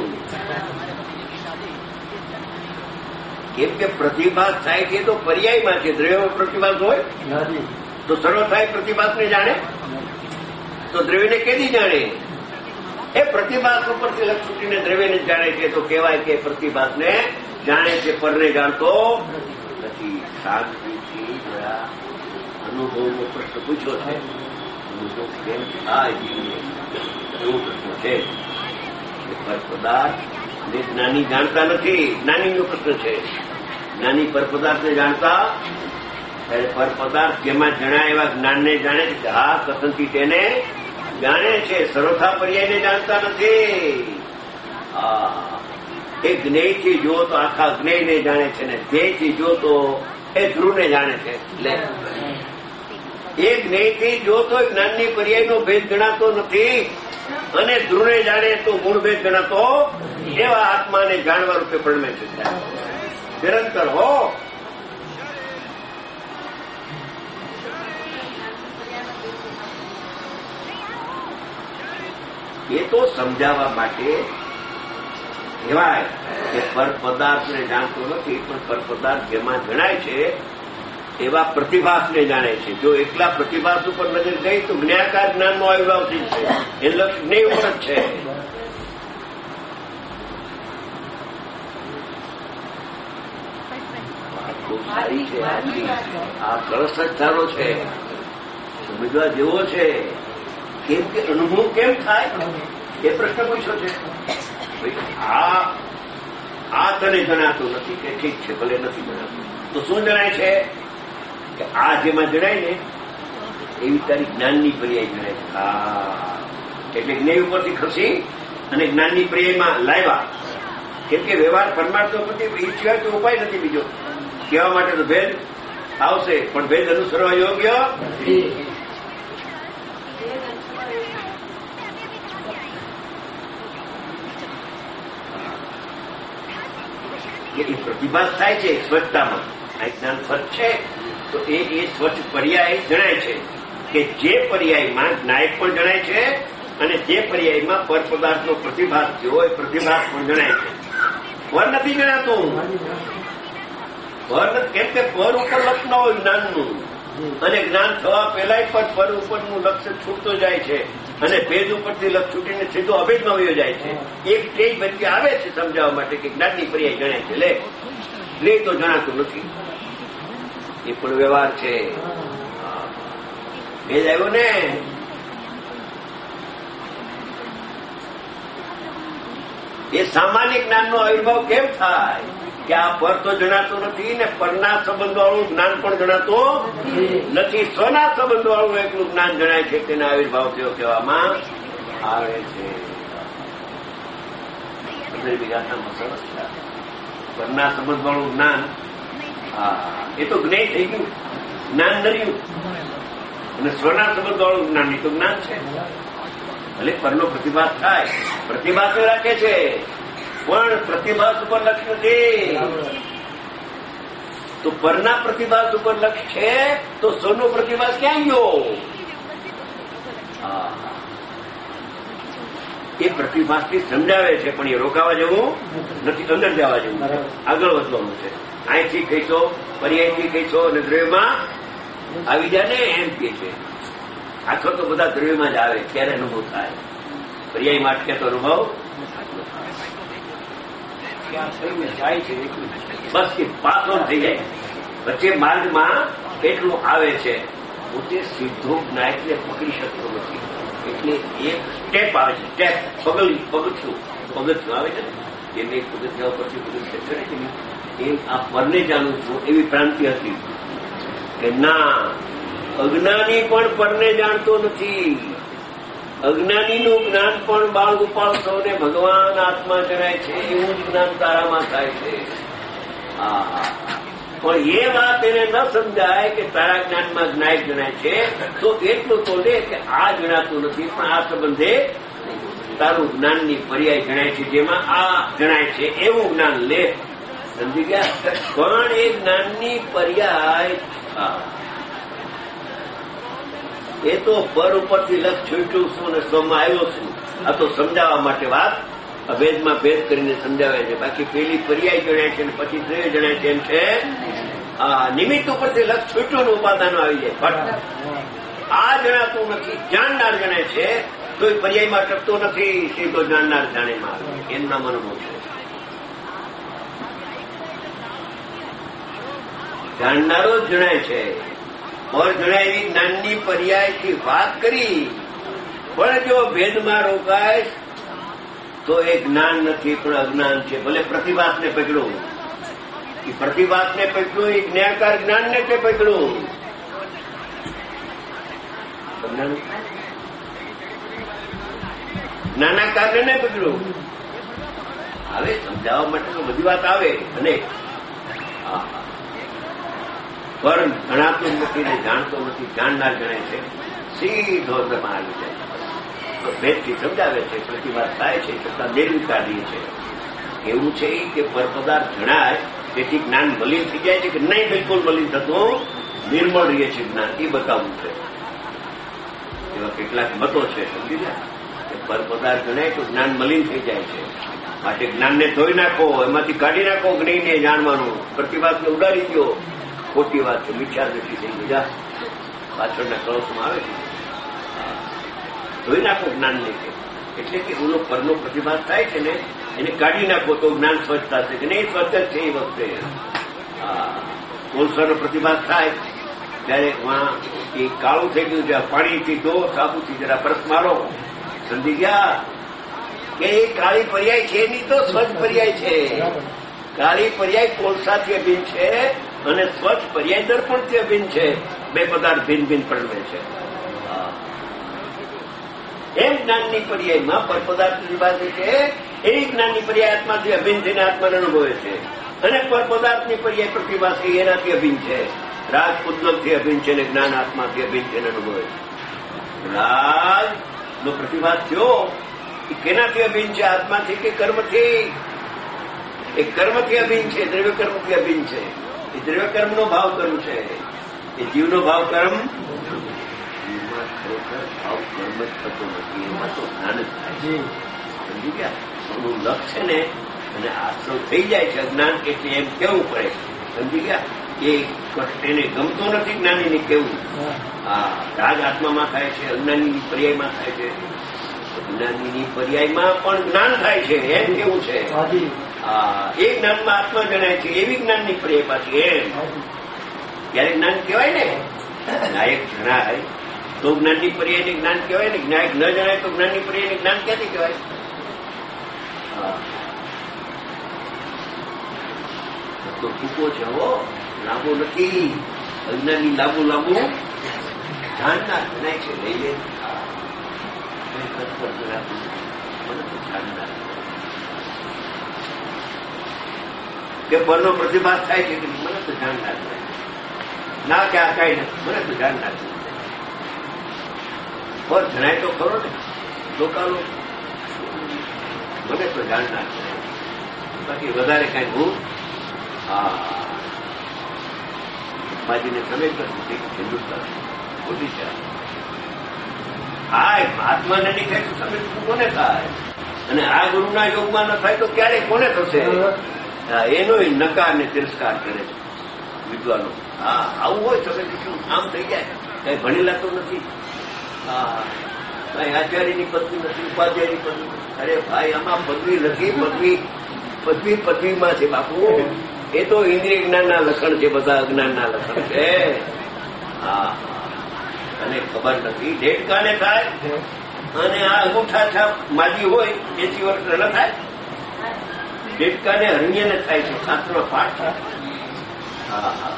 કેમ કે પ્રતિભાસ થાય છે તો પર્યાયમાં છે. દ્રવ્યમાં પ્રતિભાસ હોય તો સર્વ થાય પ્રતિભાસને જાણે તો દ્રવ્યને કેદી જાણે? એ પ્રતિભાસ ઉપરથી લક્ષ છૂટીને દ્રવ્યને જાણે છે તો કહેવાય કે પ્રતિભાસને જાણે છે, પરને જાણતો નથી. શાંતિથી જરા અનુભવનો પ્રશ્ન પૂછ્યો છે. અનુભવ કેમ થાય એવો પ્રશ્ન છે. પર પદાર્થ ને જ્ઞાની જાણતા નથી. જ્ઞાનીનો પ્રશ્ન છે. જ્ઞાની પર પદાર્થને જાણતા ત્યારે પર પદાર્થ જેમાં જણાય એવા જ્ઞાનને જાણે છે. હા, કથનથી તેને જાણે છે. સર્વથા પર્યાયને જાણતા નથી. એ જ્ઞેયથી જુઓ તો આખા જ્ઞેયને જાણે છે ને ધ્યેયથી જુઓ તો એ ધ્રુવને જાણે છે. એટલે એ જ્ઞેયથી જો તો જ્ઞાનની પર્યાયનો ભેદ ગણાતો નથી અને ધ્રુવને જાણે તો મૂળ ભેદ ગણાતો એવા આત્માને જાણવા રૂપે પ્રણમે છે. નિરંતર હો એ તો સમજાવવા માટે કહેવાય કે પર પદાર્થને જાણતો નથી પણ પર પદાર્થ જેમાં જણાય છે એવા પ્રતિભાસને જાણે છે. જો એકલા પ્રતિભાસ ઉપર નજર ગઈ તો જ્ઞાકાર જ્ઞાનનો આવિર્ભાવ થઈ છે. એ લક્ષ્ય જ્ઞેય ઉપર જ છે. સારી છે. આ કળશ જ સારો છે. સમજવા જેવો છે. કેમ કે અનુભવ કેમ થાય એ પ્રશ્ન પૂછ્યો છે. આ આ તને જણાતું નથી કે ઠીક છે ભલે નથી જણાતું તો શું જણાય છે કે આ જેમાં જણાય ને એવી તારી જ્ઞાનની પર્યાય જણાય છે. હા, એટલે જ્ઞેય ઉપરથી ખસી અને જ્ઞાનની પર્યાયમાં લાવ્યા. કેમ કે વ્યવહાર પરમાર્થો પ્રતિ એ સિવાય તો ઉપાય નથી બીજો. કહેવા માટે તો ભેદ આવશે પણ ભેદ અનુસરવા યોગ્ય એ પ્રતિભાસ થાય છે સ્વચ્છતામાં. આ જ્ઞાન સ્વચ્છ છે તો એ એ સ્વચ્છ પર્યાય જણાય છે કે જે પર્યાયમાં જ્ઞાયક પણ જણાય છે અને જે પર્યાયમાં પર પદાર્થનો પ્રતિભાસ થયો એ પ્રતિભાસ પણ જણાય છે. પર નથી જણાતું. પર કેમ કે પર ઉપર લક્ષ ન હોય જ્ઞાનનું અને જ્ઞાન થવા પહેલા પણ પર ઉપરનું લક્ષ્ય છૂટતો જાય છે અને ભેદ ઉપરથી લક્ષ છૂટીને સીધો અભેદમાં વયો જાય છે. એક સ્ટેજ વચ્ચે આવે છે સમજાવવા માટે કે જ્ઞાનની પર્યાય જણાય છે. લે લે તો જણાતું નથી. એ પણ વ્યવહાર છે. ભેદ આવ્યો ને. એ સામાન્ય જ્ઞાનનો આવિર્ભાવ કેમ થાય કે આ પર તો જણાતું નથી ને પરના સંબંધ વાળું જ્ઞાન પણ જણાતું નથી. સ્વના સંબંધ વાળું એકલું જ્ઞાન જણાય છે તેના આવિર્ભાવ થયો કહેવામાં આવે છે. પરના સંબંધ વાળું જ્ઞાન હા એ તો જ્ઞેય થઈ ગયું, જ્ઞાન નર્યું. અને સ્વના સંબંધ વાળું જ્ઞાન એ તો જ્ઞાન છે. ભલે પરનો પ્રતિભાસ થાય, પ્રતિભાસ રાખે છે પણ પ્રતિભાસ ઉપર લક્ષ્ય નથી. તો પરના પ્રતિભાસ ઉપર લક્ષ્ય છે તો સ્વનો પ્રતિભાસ ક્યાં ગયો? એ પ્રતિભાસથી સમજાવે છે પણ એ રોકાવા જવું નથી, અંદર જવા જવું છે, આગળ વધવાનું છે. અહીંથી કહીશો, પર્યાયથી કહીશો અને દ્રવ્યમાં આવી જાય ને એમ કે છે. આખો તો બધા દ્રવ્યમાં જ આવે ત્યારે અનુભવ થાય. પર્યાયમાં અટકે તો અનુભવ જાય છે બસ કે પાસો થઈ જાય. વચ્ચે માર્ગમાં એટલું આવે છે પોતે સીધો જ્ઞાયકને પકડી શકતો નથી. એટલે એક સ્ટેપ આવે છે, સ્ટેપ પગલ પગથિયું પગથિયું આવે છે ને એમ એક પગથિયા ઉપરથી પગથિયા ચડે છે ને એમ આ પરને જાણું છું એવી ભ્રાંતિ હતી કે ના અજ્ઞાની પણ પરને જાણતો નથી. અજ્ઞાનીનું જ્ઞાન પણ બાળ ગોપાલ સૌને ભગવાન આત્મા જણાય છે એવું જ જ્ઞાન તારામાં થાય છે. હા પણ એ વાત એને ન સમજાય કે તારા જ્ઞાનમાં જ્ઞાયક જણાય છે તો એટલું તો લે કે આ જણાતું નથી પણ આ સંબંધે તારું જ્ઞાનની પર્યાય જણાય છે, જેમાં આ જણાય છે એવું જ્ઞાન લે. સમજી ગયા? પણ એ જ્ઞાનની પર્યાય એ તો પર ઉપરથી લક્ષ છૂટ્યું છું અને સ્વમાં આવ્યો છું. આ તો સમજાવવા માટે વાત અભેદમાં ભેદ કરીને સમજાવે છે. બાકી પેલી પર્યાય જણાય છે પછી ત્રય જણાય છે એમ છે. આ નિમિત્ત ઉપરથી લક્ષ છૂટ્યું ઉપાદાનો આવી જાય. પણ આ જણાતું નથી, જાણનાર જણાય છે તો એ પર્યાયમાં ટકતો નથી, સીધો જાણનાર જાણેમાં આવે. એમના મનમાં છે જાણનારો જ જણાય છે. પર જણાયેલી જ્ઞાનની પર્યાયથી વાત કરી, પણ જો ભેદમાં રોકાય તો એ જ્ઞાન નથી પણ અજ્ઞાન છે. ભલે પ્રતિભાસને પકડ્યું, એ પ્રતિભાસને પકડ્યું, એ જ્ઞાનકાર જ્ઞાનને તે પકડ્યું. જ્ઞાનાકારને નહીં પકડ્યું. હવે સમજાવવા માટે તો બધી વાત આવે અને પણ જણાતું નથી ને જાણતો નથી, જાણનાર જણાય છે, સીધો બ્રહ્મા આવી જાય. તો ભેદથી સમજાવે છે, પ્રતિવાદ થાય છે, છતાં નિર્વિકારીય છે. એવું છે કે પરપદાર્થ જણાય તેથી જ્ઞાન મલિન થઈ જાય છે કે નહીં, બિલકુલ મલિન થતું, નિર્મળ રહે છે જ્ઞાન, એ બતાવવું છે. એવા કેટલાક મતો છે, સમજી ગયા કે પરપદાર્થ જણાય તો જ્ઞાન મલિન થઈ જાય છે, માટે જ્ઞાનને ધોઈ નાખો, એમાંથી કાઢી નાખો જ્ઞાનને જાણવાનું. પ્રતિવાદને ઉડાડી દો, ખોટી વાત છે, મિથ્યા દ્રષ્ટિ થઈ ગયા પાછળના કળશમાં આવે છે. ધોઈ નાખો જ્ઞાનને, એટલે કે ઓલો પરનો પ્રતિભાસ થાય છે ને એને કાઢી નાખો તો જ્ઞાન સ્વચ્છ થશે કે નહીં, સ્વચ્છ જ છે એ વખતે. કોલસાનો પ્રતિભાસ થાય ત્યારે એ કાળું થઈ ગયું છે, પાણીથી ધો, સાબુથી જરા પરત મારો. સમજી ગયા કે એ કાળી પર્યાય છે એની તો સ્વચ્છ પર્યાય છે. કાળી પર્યાય કોલસાથી અભિન્ન છે અને સ્વચ્છ પર્યાય દર્પણથી અભિન્ન છે. બે પદાર્થ ભિન્ન ભિન્ન પડવે છે. એમ જ્ઞાનની પર્યાયમાં પરપદાર્થની પાસે છે, એ જ્ઞાનની પર્યાય આત્માથી અભિન્ન થઈને આત્માને અનુભવે છે. અને પરપદાર્થની પર્યાય પ્રતિભાસ એનાથી અભિન્ન છે, રાગ ઉદ્ગમથી અભિન્ન છે અને જ્ઞાન આત્માથી અભિન્ન થઈને અનુભવે છે. રાગ નો પ્રતિભાસ થયો એ કેનાથી અભિન્ન છે? આત્માથી કે કર્મથી? એ કર્મથી અભિન્ન છે, દ્રવ્ય કર્મથી અભિન્ન છે. એ દ્રવ્ય કર્મનો ભાવ કર્મ છે, એ જીવનો ભાવ કર્મ. જીવમાં ખરેખર ભાવ કર્મ જ થતો નથી, એમાં તો જ્ઞાન જ થાય છે. સમજી ગયા? એનું લક્ષ છે ને અને આશ્રવ થઈ જાય છે અજ્ઞાન, એટલે એમ કેવું પડે. સમજી ગયા? એ એને ગમતું નથી જ્ઞાનીને કેવું. હા, રાગ આત્મામાં થાય છે, અજ્ઞાનીની પર્યાયમાં થાય છે. જ્ઞાનીની પર્યાયમાં પણ જ્ઞાન થાય છે, એમ કેવું છે. હા, એ જ્ઞાનમાં આત્મા જણાય છે, એવી જ્ઞાનની પર્યાય પાછી એમ. ત્યારે જ્ઞાન કહેવાય ને, નાયક જણાય તો જ્ઞાનની પર્યાયને જ્ઞાન કહેવાય ને, નાયક ન જણાય તો જ્ઞાનની પર્યાયને જ્ઞાન ક્યાંથી કહેવાય? તો ટૂંકો છે હો, લાંબો નથી. અજ્ઞાની લાંબુ લાંબુ જાણનાર જણાય છે, લઈ લે કે પરનો પ્રતિભાસ થાય છે કે મને તો જાણનાર ના કે આ કઈ નથી, મને તો જાણનાર પર જણાય તો ખરો ને લોકાનો, મને તો જાણનાર. બાકી વધારે કઈ હું માજીને સમજ નથી હિન્દુસ્તાન ખોટી છે. હા, આત્માને નહીં થાય તો સમજ કોને થાય? અને આ ગુરુના યોગમાં ન થાય તો ક્યારે કોને થશે? એનો નકાર ને તિરસ્કાર કરે છે વિદ્વાનો. હા, આવું હોય તો શું આમ થઈ જાય? કઈ ભણેલા તો નથી, હા, કઈ આચાર્યની પદવી નથી, ઉપાધ્યાયની પદવી. અરે ભાઈ, આમાં પદવી નથી, પદવી પદવી પદવીમાં છે બાપુ. એ તો ઇન્દ્રિય જ્ઞાનના લક્ષણ છે, બધા અજ્ઞાનના લક્ષણ છે. હા, અને ખબર નથી દેડકાને થાય અને આ અંગૂઠા છાપ માજી હોય એસી વર્ષ ન થાય. દેડકાને હરણ્યને થાય છે, શાસ્ત્રનો પાઠ. હા હા,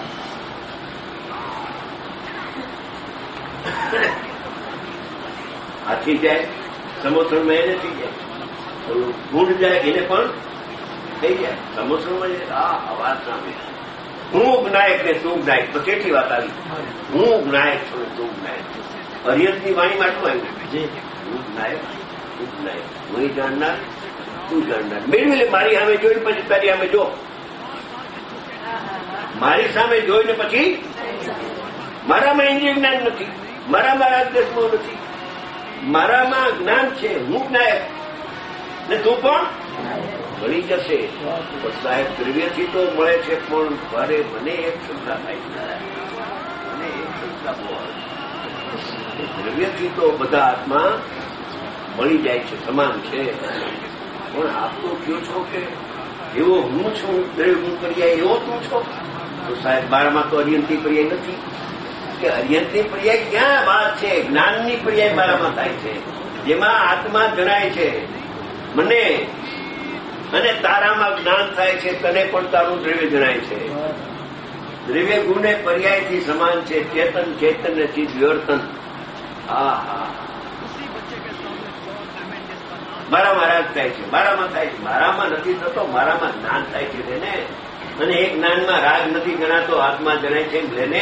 હાથી જાય સમોસણમાં એને થઈ જાય, ગુંડ જાય એને પણ થઈ જાય સમોસણમાં. આ અવાજ સામે હું જ્ઞાયક ને તું જ્ઞાયક, તો કેટલી વાત આવી. હું જ્ઞાયક છું, તું જ્ઞાયક. હરિયતની વાણીમાં શું આવ્યું? હું જ્ઞાયક ઉપનાય હું જાણનાર તું જાણનાર મેળવી લે. મારી સામે જોઈને પછી તારી સામે જો, મારી સામે જોઈને પછી મારામાં ઇન્દ્રિય જ્ઞાન નથી, મારામાં રાગદેશમો નથી, મારામાં જ્ઞાન છે, હું જ્ઞાયક ને તું પણ મળી જશે. પણ સાહેબ દ્રવ્યથી તો મળે છે, પણ ભારે મને એક શંકા થાય છે, મને એક શંકા બહુ આવે છે. દ્રવ્યથી તો બધા આત્મા મળી જાય છે, સમાન છે, પણ આપ તો કહો છો કે એવો હું છું, દ્રવ્ય હું પર્યાય એવો તું છો. તો સાહેબ બારમાં તો અર્યંતી પર્યાય નથી કે અર્યંતી પર્યાય ક્યાં વાત છે? જ્ઞાનની પર્યાય બારામાં થાય છે, જેમાં આત્મા જણાય છે મને, અને તારામાં જ્ઞાન થાય છે, તને પણ તારું દ્રવ્ય જણાય છે. દ્રવ્ય ગુણે પર્યાયથી સમાન છે, ચેતન ચેતન ને ચીજ વિવર્તન. હા હા મારામાં રાગ થાય છે, મારામાં થાય છે, મારામાં નથી થતો, મારામાં જ્ઞાન થાય છે તેને, અને એ જ્ઞાનમાં રાગ નથી જણાતો, આત્મા જણાય છે તેને.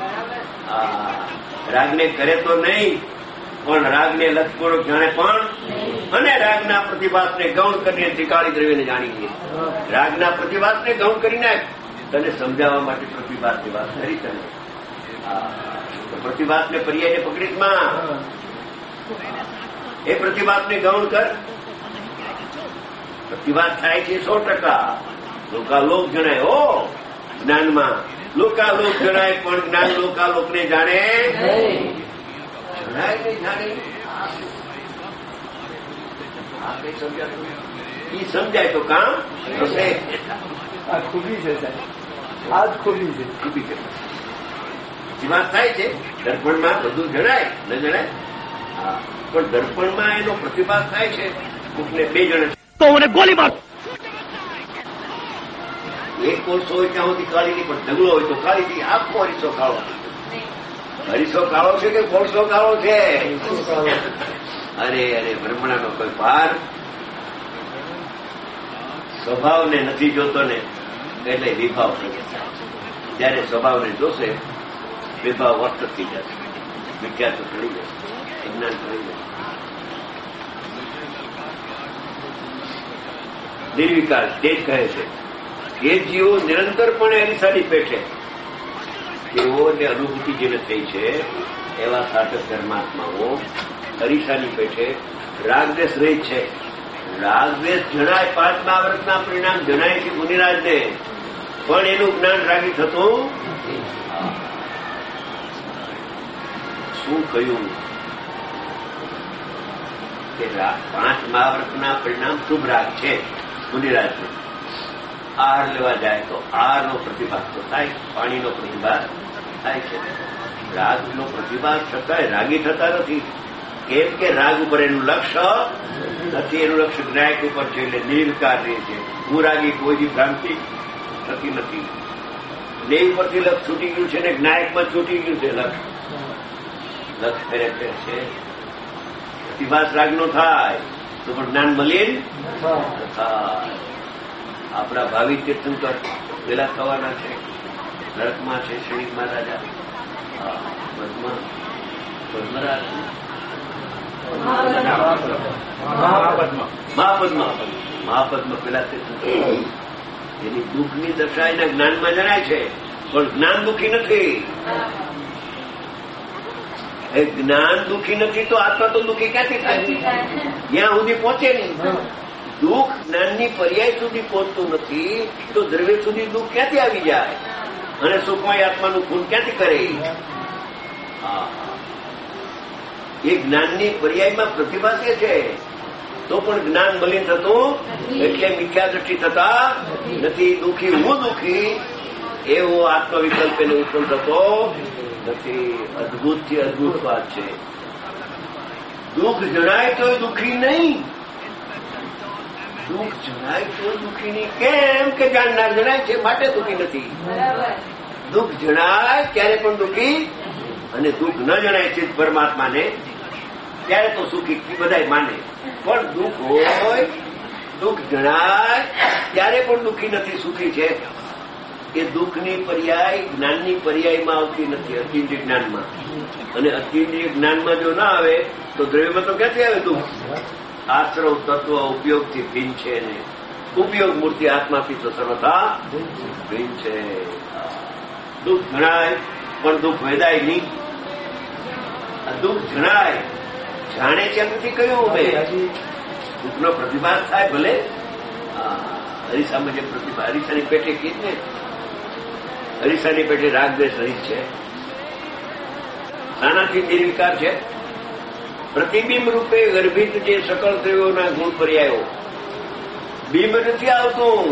રાગને કરે તો નહીં, પણ રાગને લક્ષપૂર્વક જાણે પણ, અને રાગના પ્રતિભાસને ગૌણ કરીને ત્રિકાળી દ્રવ્યને જાણી લે. રાગના પ્રતિભાસને ગૌણ કરીને તને સમજાવવા માટે પ્રતિભાસની વાત કરી તને. પ્રતિભાસને પર્યાયને પકડીમાં એ પ્રતિભાસને ગૌણ કર. પ્રતિભાસ થાય છે સો ટકા લોકાલોક જણાય. હો જ્ઞાનમાં લોકાલોક જણાય, પણ જ્ઞાન લોકાલોકને જાણે જણાય નહીં, જાણે ઈ સમજાય તો કામ થશે. આ ખૂબી છે સાહેબ, આ જ ખૂબી છે. ખૂબી છે વાત થાય છે. દર્પણમાં બધું જણાય ન જણાય, હા, પણ દર્પણમાં એનો પ્રતિભાસ થાય છે. કોકને બે જણ તો મને ગોલી માર. એક કોર્સ હોય ત્યાં સુધી કાળી નહીં, પણ ઢગલો હોય તો કાળી થી આખો હરીસો કાળો. હરીસો કાળો છે કે કોર્સો કાળો છે? અરે અરે બ્રહ્મણાનો કોઈ પાર. સ્વભાવને નથી જોતો ને એટલે વિભાવ થઈ જશે. જયારે સ્વભાવને જોશે વિભાવ વર્ત થઈ જશે, વિખ્યાત થઈ જશે, વિજ્ઞાન થઈ જશે. નિર્વિકાર તે જ કહે છે એ જીવો નિરંતરપણે હરીસાની પેઠે તેઓને અનુભૂતિ જેને થઈ છે એવા સાધક ધર્માત્માઓ હરીસાની પેઠે રાગદ્વેષ રહી છે. રાગદ્વેષ જણાય, પાંચમા વર્ષના પરિણામ જણાય છે મુનિરાજને, પણ એનું જ્ઞાન રાગી થતું શું કહ્યું કે પાંચ મહાવ્રતના પરિણામ શુભ રાગ છે મુનિરાજને. આહાર લેવા જાય તો આહારનો પ્રતિભાસ તો થાય, પાણીનો પ્રતિભાસ થાય છે. રાગનો પ્રતિભાસ છતાંય રાગી થતા નથી. કેમ કે રાગ ઉપર એનું લક્ષ્ય નથી, એનું લક્ષ્ય જ્ઞાયક ઉપર છે, એટલે નિર્વિકાર રહે છે. હું રાગી કોઈ ભ્રાંતિ થતી નથી. દેહ ઉપરથી લક્ષ છૂટી ગયું છે ને જ્ઞાયકમાં છૂટી ગયું છે લક્ષ. લક્ષ ફેરે ફેર છે. પ્રતિભાસ રાગનો થાય તો પણ જ્ઞાન મલિન થાય. આપણા ભાવિ તીર્થંકર પેલા થવાના છે, નરકમાં છે શ્રીનિક મહારાજા, પદ્મ પદ્મરાજ મહાપદ્મ મહાપદ્મ પેલા તીર્થંકર. એની દુઃખની દશા એના જ્ઞાનમાં જણાય છે, પણ જ્ઞાન દુઃખી નથી. એ જ્ઞાન દુઃખી નથી તો આત્મા તો દુઃખી ક્યાંથી થાય? ત્યાં સુધી પહોંચે નહીં. દુઃખ જ્ઞાનની પર્યાય સુધી પહોંચતું નથી તો દ્રવ્ય સુધી દુઃખ ક્યાંથી આવી જાય? અને સુખમય આત્માનું ખૂન ક્યાંથી કરે? એ જ્ઞાનની પર્યાયમાં પ્રતિભાસે છે તો પણ જ્ઞાન મલિન થતું એટલે મિથ્યા દ્રષ્ટિ થતા નથી. દુઃખી હું દુઃખી એવો આત્મવિકલ્પ એને ઉત્પન્ન થતો નથી. અદભુત થી અદભુત વાત છે. દુઃખ જણાય તો દુઃખી નહીં, દુઃખ જણાય તો દુઃખી નહીં. કેમ કે જાણનાર જણાય છે માટે દુઃખી નથી. દુઃખ જણાય ત્યારે પણ દુઃખી, અને દુઃખ ન જણાય છે પરમાત્માને ત્યારે તો સુખી બધા માને. પણ દુઃખ હોય, દુઃખ જણાય ત્યારે પણ દુઃખી નથી, સુખી છે. એ દુઃખની પર્યાય જ્ઞાનની પર્યાયમાં આવતી નથી, અતિન્દ્રિય જ્ઞાનમાં. અને અતિન્દ્રિય જ્ઞાનમાં જો ના આવે તો દ્રવ્યમાં તો ક્યાંથી આવે દુઃખ? આશ્રવ તત્વ ઉપયોગથી ભિન્ન છે ને ઉપયોગ મૂર્તિ આત્માથી તો સર્વથા ભિન્ન છે. દુઃખ જણાય પણ દુઃખ વેદાય નહીં. દુઃખ જણાય જાણે છે નથી કહ્યું મેં. દુઃખનો પ્રતિભાસ થાય ભલે હરીસામાં જે પ્રતિભા હરીસાની પેટે કીધ ને હરીસાની પેટે રાગદ્વેષ હરીશ છે. નાનાથી નિર્વિકાર છે. પ્રતિબિંબ રૂપે ગર્ભિત જે સકળ દ્રવ્યોના ગુણ પર્યાયો બિંબ નથી આવતું.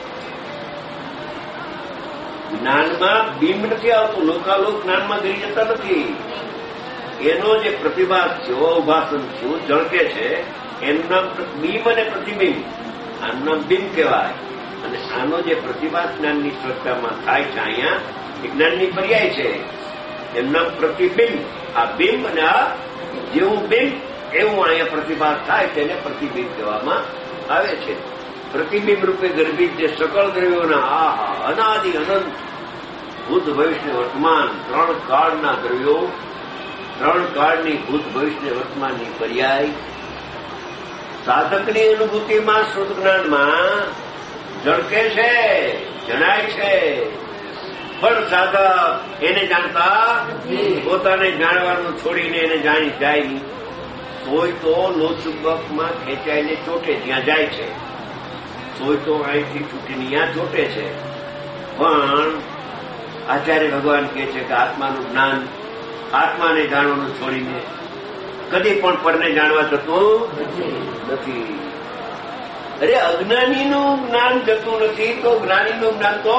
જ્ઞાનમાં બિંબ નથી આવતું. લોકાલોક જ્ઞાનમાં ગઈ જતા નથી. એનો જે પ્રતિભાસ છે ઉભાસન છું ઝળકે છે એનું નામ બિંબ અને પ્રતિબિંબ. આનું નામ બિંબ કહેવાય. અને આનો જે પ્રતિભાસ જ્ઞાનની સ્વચ્છતામાં થાય છે અહીંયા એ જ્ઞાનની પર્યાય છે. એનું નામ પ્રતિબિંબ. આ બિંબ અને આ જેવું બિંબ એવું અહીંયા પ્રતિભાસ થાય તેને પ્રતિબિંબ કહેવામાં આવે છે. પ્રતિબિંબ રૂપે ગર્ભિત જે સકળ દ્રવ્યોના આહા અનાદિ અનંત ભૂત ભવિષ્ય વર્તમાન ત્રણ કાળના દ્રવ્યો ત્રણ કાળની ભૂત ભવિષ્ય વર્તમાનની પર્યાય સાધકની અનુભૂતિમાં શુદ્ધ જ્ઞાનમાં ઝળકે છે જણાય છે. પણ સાધક એને જાણતા પોતાને જાણવાનું છોડીને એને જાણી જાય નહીં. તોય તો લોચુબકમાં ખેંચાઈને ચોટે ત્યાં જાય છે. તોય તો અહીંથી છૂટીને ત્યાં ચોટે છે. પણ આચાર્ય ભગવાન કહે છે કે આત્માનું જ્ઞાન આત્માને જાણવાનું છોડીને કદી પણ પરને જાણવા થતું નથી. અરે અજ્ઞાનીનું જ્ઞાન જતું નથી તો જ્ઞાનીનું જ્ઞાન તો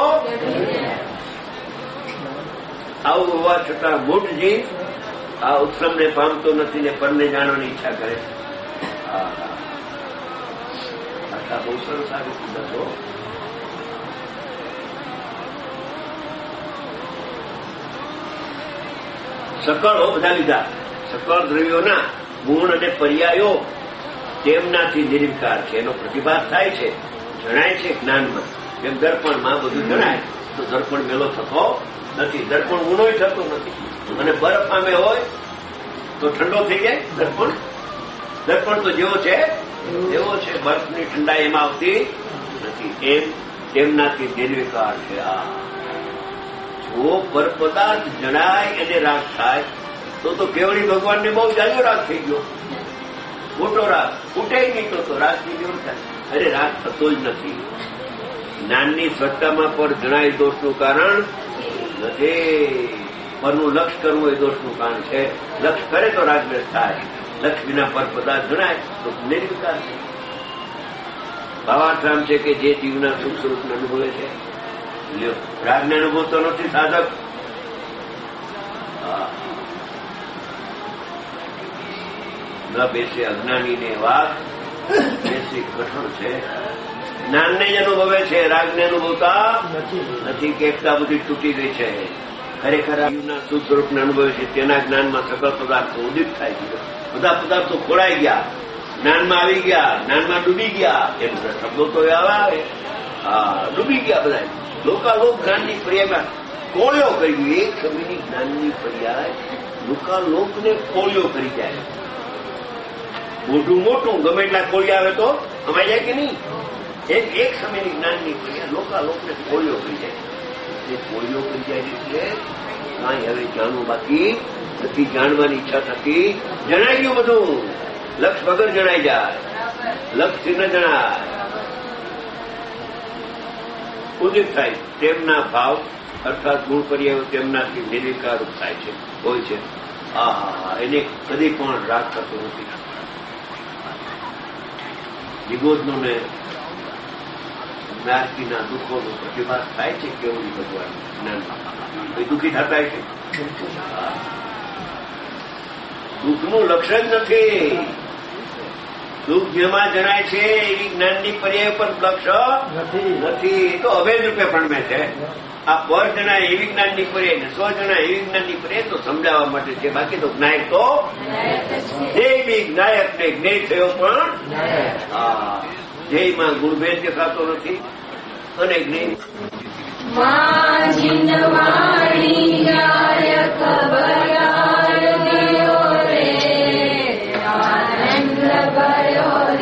આવું હોવા છતાં મૂઢ જીવ આ ઉત્સમને પામતો નથી ને પરને જાણવાની ઈચ્છા કરે. આટલા બહુ સરસ આવી સિદ્ધાંતો. સકળો બધા લીધા. સકળ દ્રવ્યોના ગુણ અને પર્યાયો તેમનાથી નિર્વિકાર છે. એનો પ્રતિભાસ થાય છે જણાય છે જ્ઞાનમાં. એમ દર્પણમાં બધું જણાય તો દર્પણ મેલો થતો નથી. દર્પણ ઊંડોય થતો નથી. અને બરફ સામે હોય તો ઠંડો થઈ જાય દર્પણ. દર્પણ તો જેવો છે એવો છે. બરફની ઠંડાઈ એમાં આવતી નથી. એમ તેમનાથી નિર્વિકાર છે. આ જો પર પદાર્થ જણાય એને રાગ થાય તો તો કેવડી ભગવાનને બહુ જાજો રાગ થઈ ગયો. મોટો રાગ ફૂટે નહીં તો રાગની જરૂર થાય. અરે રાગ થતો જ નથી. જ્ઞાનની સ્વચ્છતામાં પણ જણાય દોષનું કારણ નથી. પરનું લક્ષ કરવું એ દોષનું કારણ છે. લક્ષ કરે તો રાગદ્વેષ થાય. લક્ષ વિના પર પદાર્થ જણાય તો નિર્વિકાર છે. ભાવાર્થ આમ છે કે જે જીવના સુખ સ્વરૂપને અનુભવે છે રાગને અનુભવતો નથી સાધક. ન બેસે અજ્ઞાનીને વાત બેસી કઠણ છે. જ્ઞાનને જ અનુભવે છે રાગને અનુભવતા નથી. કે એકતા બધી તૂટી ગઈ છે. ખરેખર જીવના શુદ્ધ સ્વરૂપને અનુભવે છે તેના જ્ઞાનમાં સકળ પદાર્થો ઉદિત થાય છે. બધા પદાર્થો ખોળાઈ ગયા, જ્ઞાનમાં આવી ગયા, જ્ઞાનમાં ડૂબી ગયા. એમ શબ્દો તો આવે હા ડૂબી ગયા બધા. લોકાલોક જ્ઞાનની પર્યાયમાં કોળિયો કરી ગયો. એક સમયની જ્ઞાનની પર્યાય લોકાલોકને કોળિયો કરી જાય. મોટું મોટું ગમે એટલા કોળિયા આવે તો અમાય જાય કે નહીં. એક એક સમયની જ્ઞાનની પર્યાય લોકાલોકને કોળિયો કરી જાય. એ કોળિયો કરી જાય એટલે કાંઈ હવે જાણવું બાકી નથી. જાણવાની ઈચ્છા થતી જણાઈ ગયું બધું. લક્ષ વગર જણાઈ જાય. લક્ષથી ન જણાય. ઉદિત થાય તેમના ભાવ અર્થાત ગુણ પર્યાયો તેમનાથી નિર્વિકાર થાય છે હોય છે. આ એને કદી પણ રાગ થતો નથી. નિગોદનો ને જ્ઞાતિના દુઃખોનો પ્રતિભાસ થાય છે. કેવું ભગવાન જ્ઞાન એ દુઃખી થતા છે. દુઃખનું લક્ષણ નથી. દુઃખ જેમાં જણાય છે એવી જ્ઞાનની પર્યાય પર લક્ષ નથી. એ તો અભેદ રૂપે ભણમે છે. આ પર જણાય એવી જ્ઞાનની પર્યાય ને સો જણાય એવી જ્ઞાનની પર્યાય તો સમજાવવા માટે છે. બાકી તો જ્ઞાયક તો દેવી જ્ઞાયક ને જ્ઞેય થયો પણ હા ધ્યેયમાં ગુણભેદ દેખાતો નથી. અને જ્ઞેય ખબર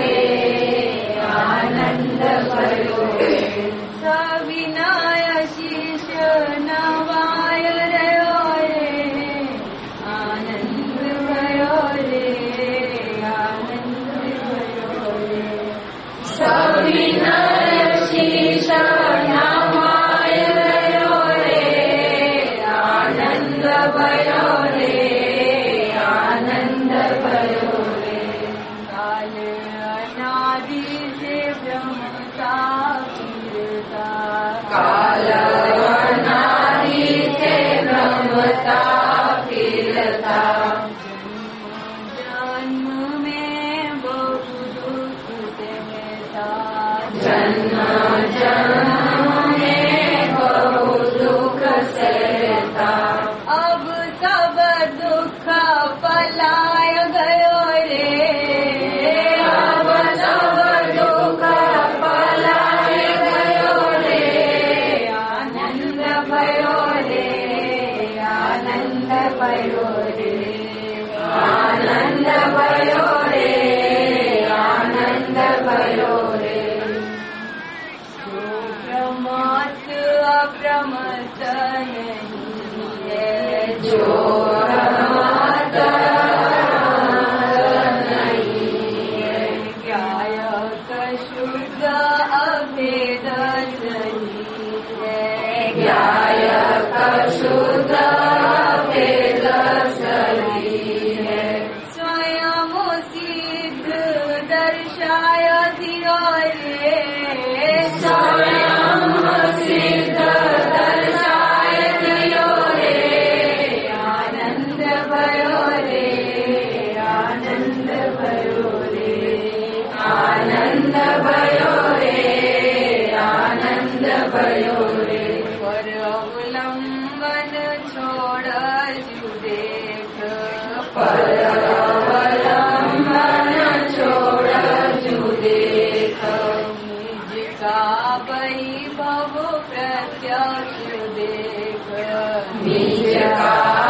अब सब दुख पलाय गयो रे, अब सब दुख पलाय गयो रे, आनंद भयो रे, आनंद भयो रे, आनंद भयो रे, आनंद भयो रे। जो प्रमत अप्रमत नहीं है, जो प्रमत नहीं है, ज्ञायक शुद्ध अभेद सही है, ज्ञायक शुद्ध अभेद सही है। स्वयं सिद्ध दर्शाय दियो रे, स्वयं सिद्ध दर्शाय दियो रे, आनंद भयो रे, आनंद भयो रे, आनंद भयो रे, आनंद भयो रे। पर अवलंबन छोड़ जु देख, पर अवलंबन छोड़ जु देख, निज का वैभव प्रत्यक्ष देख, निज का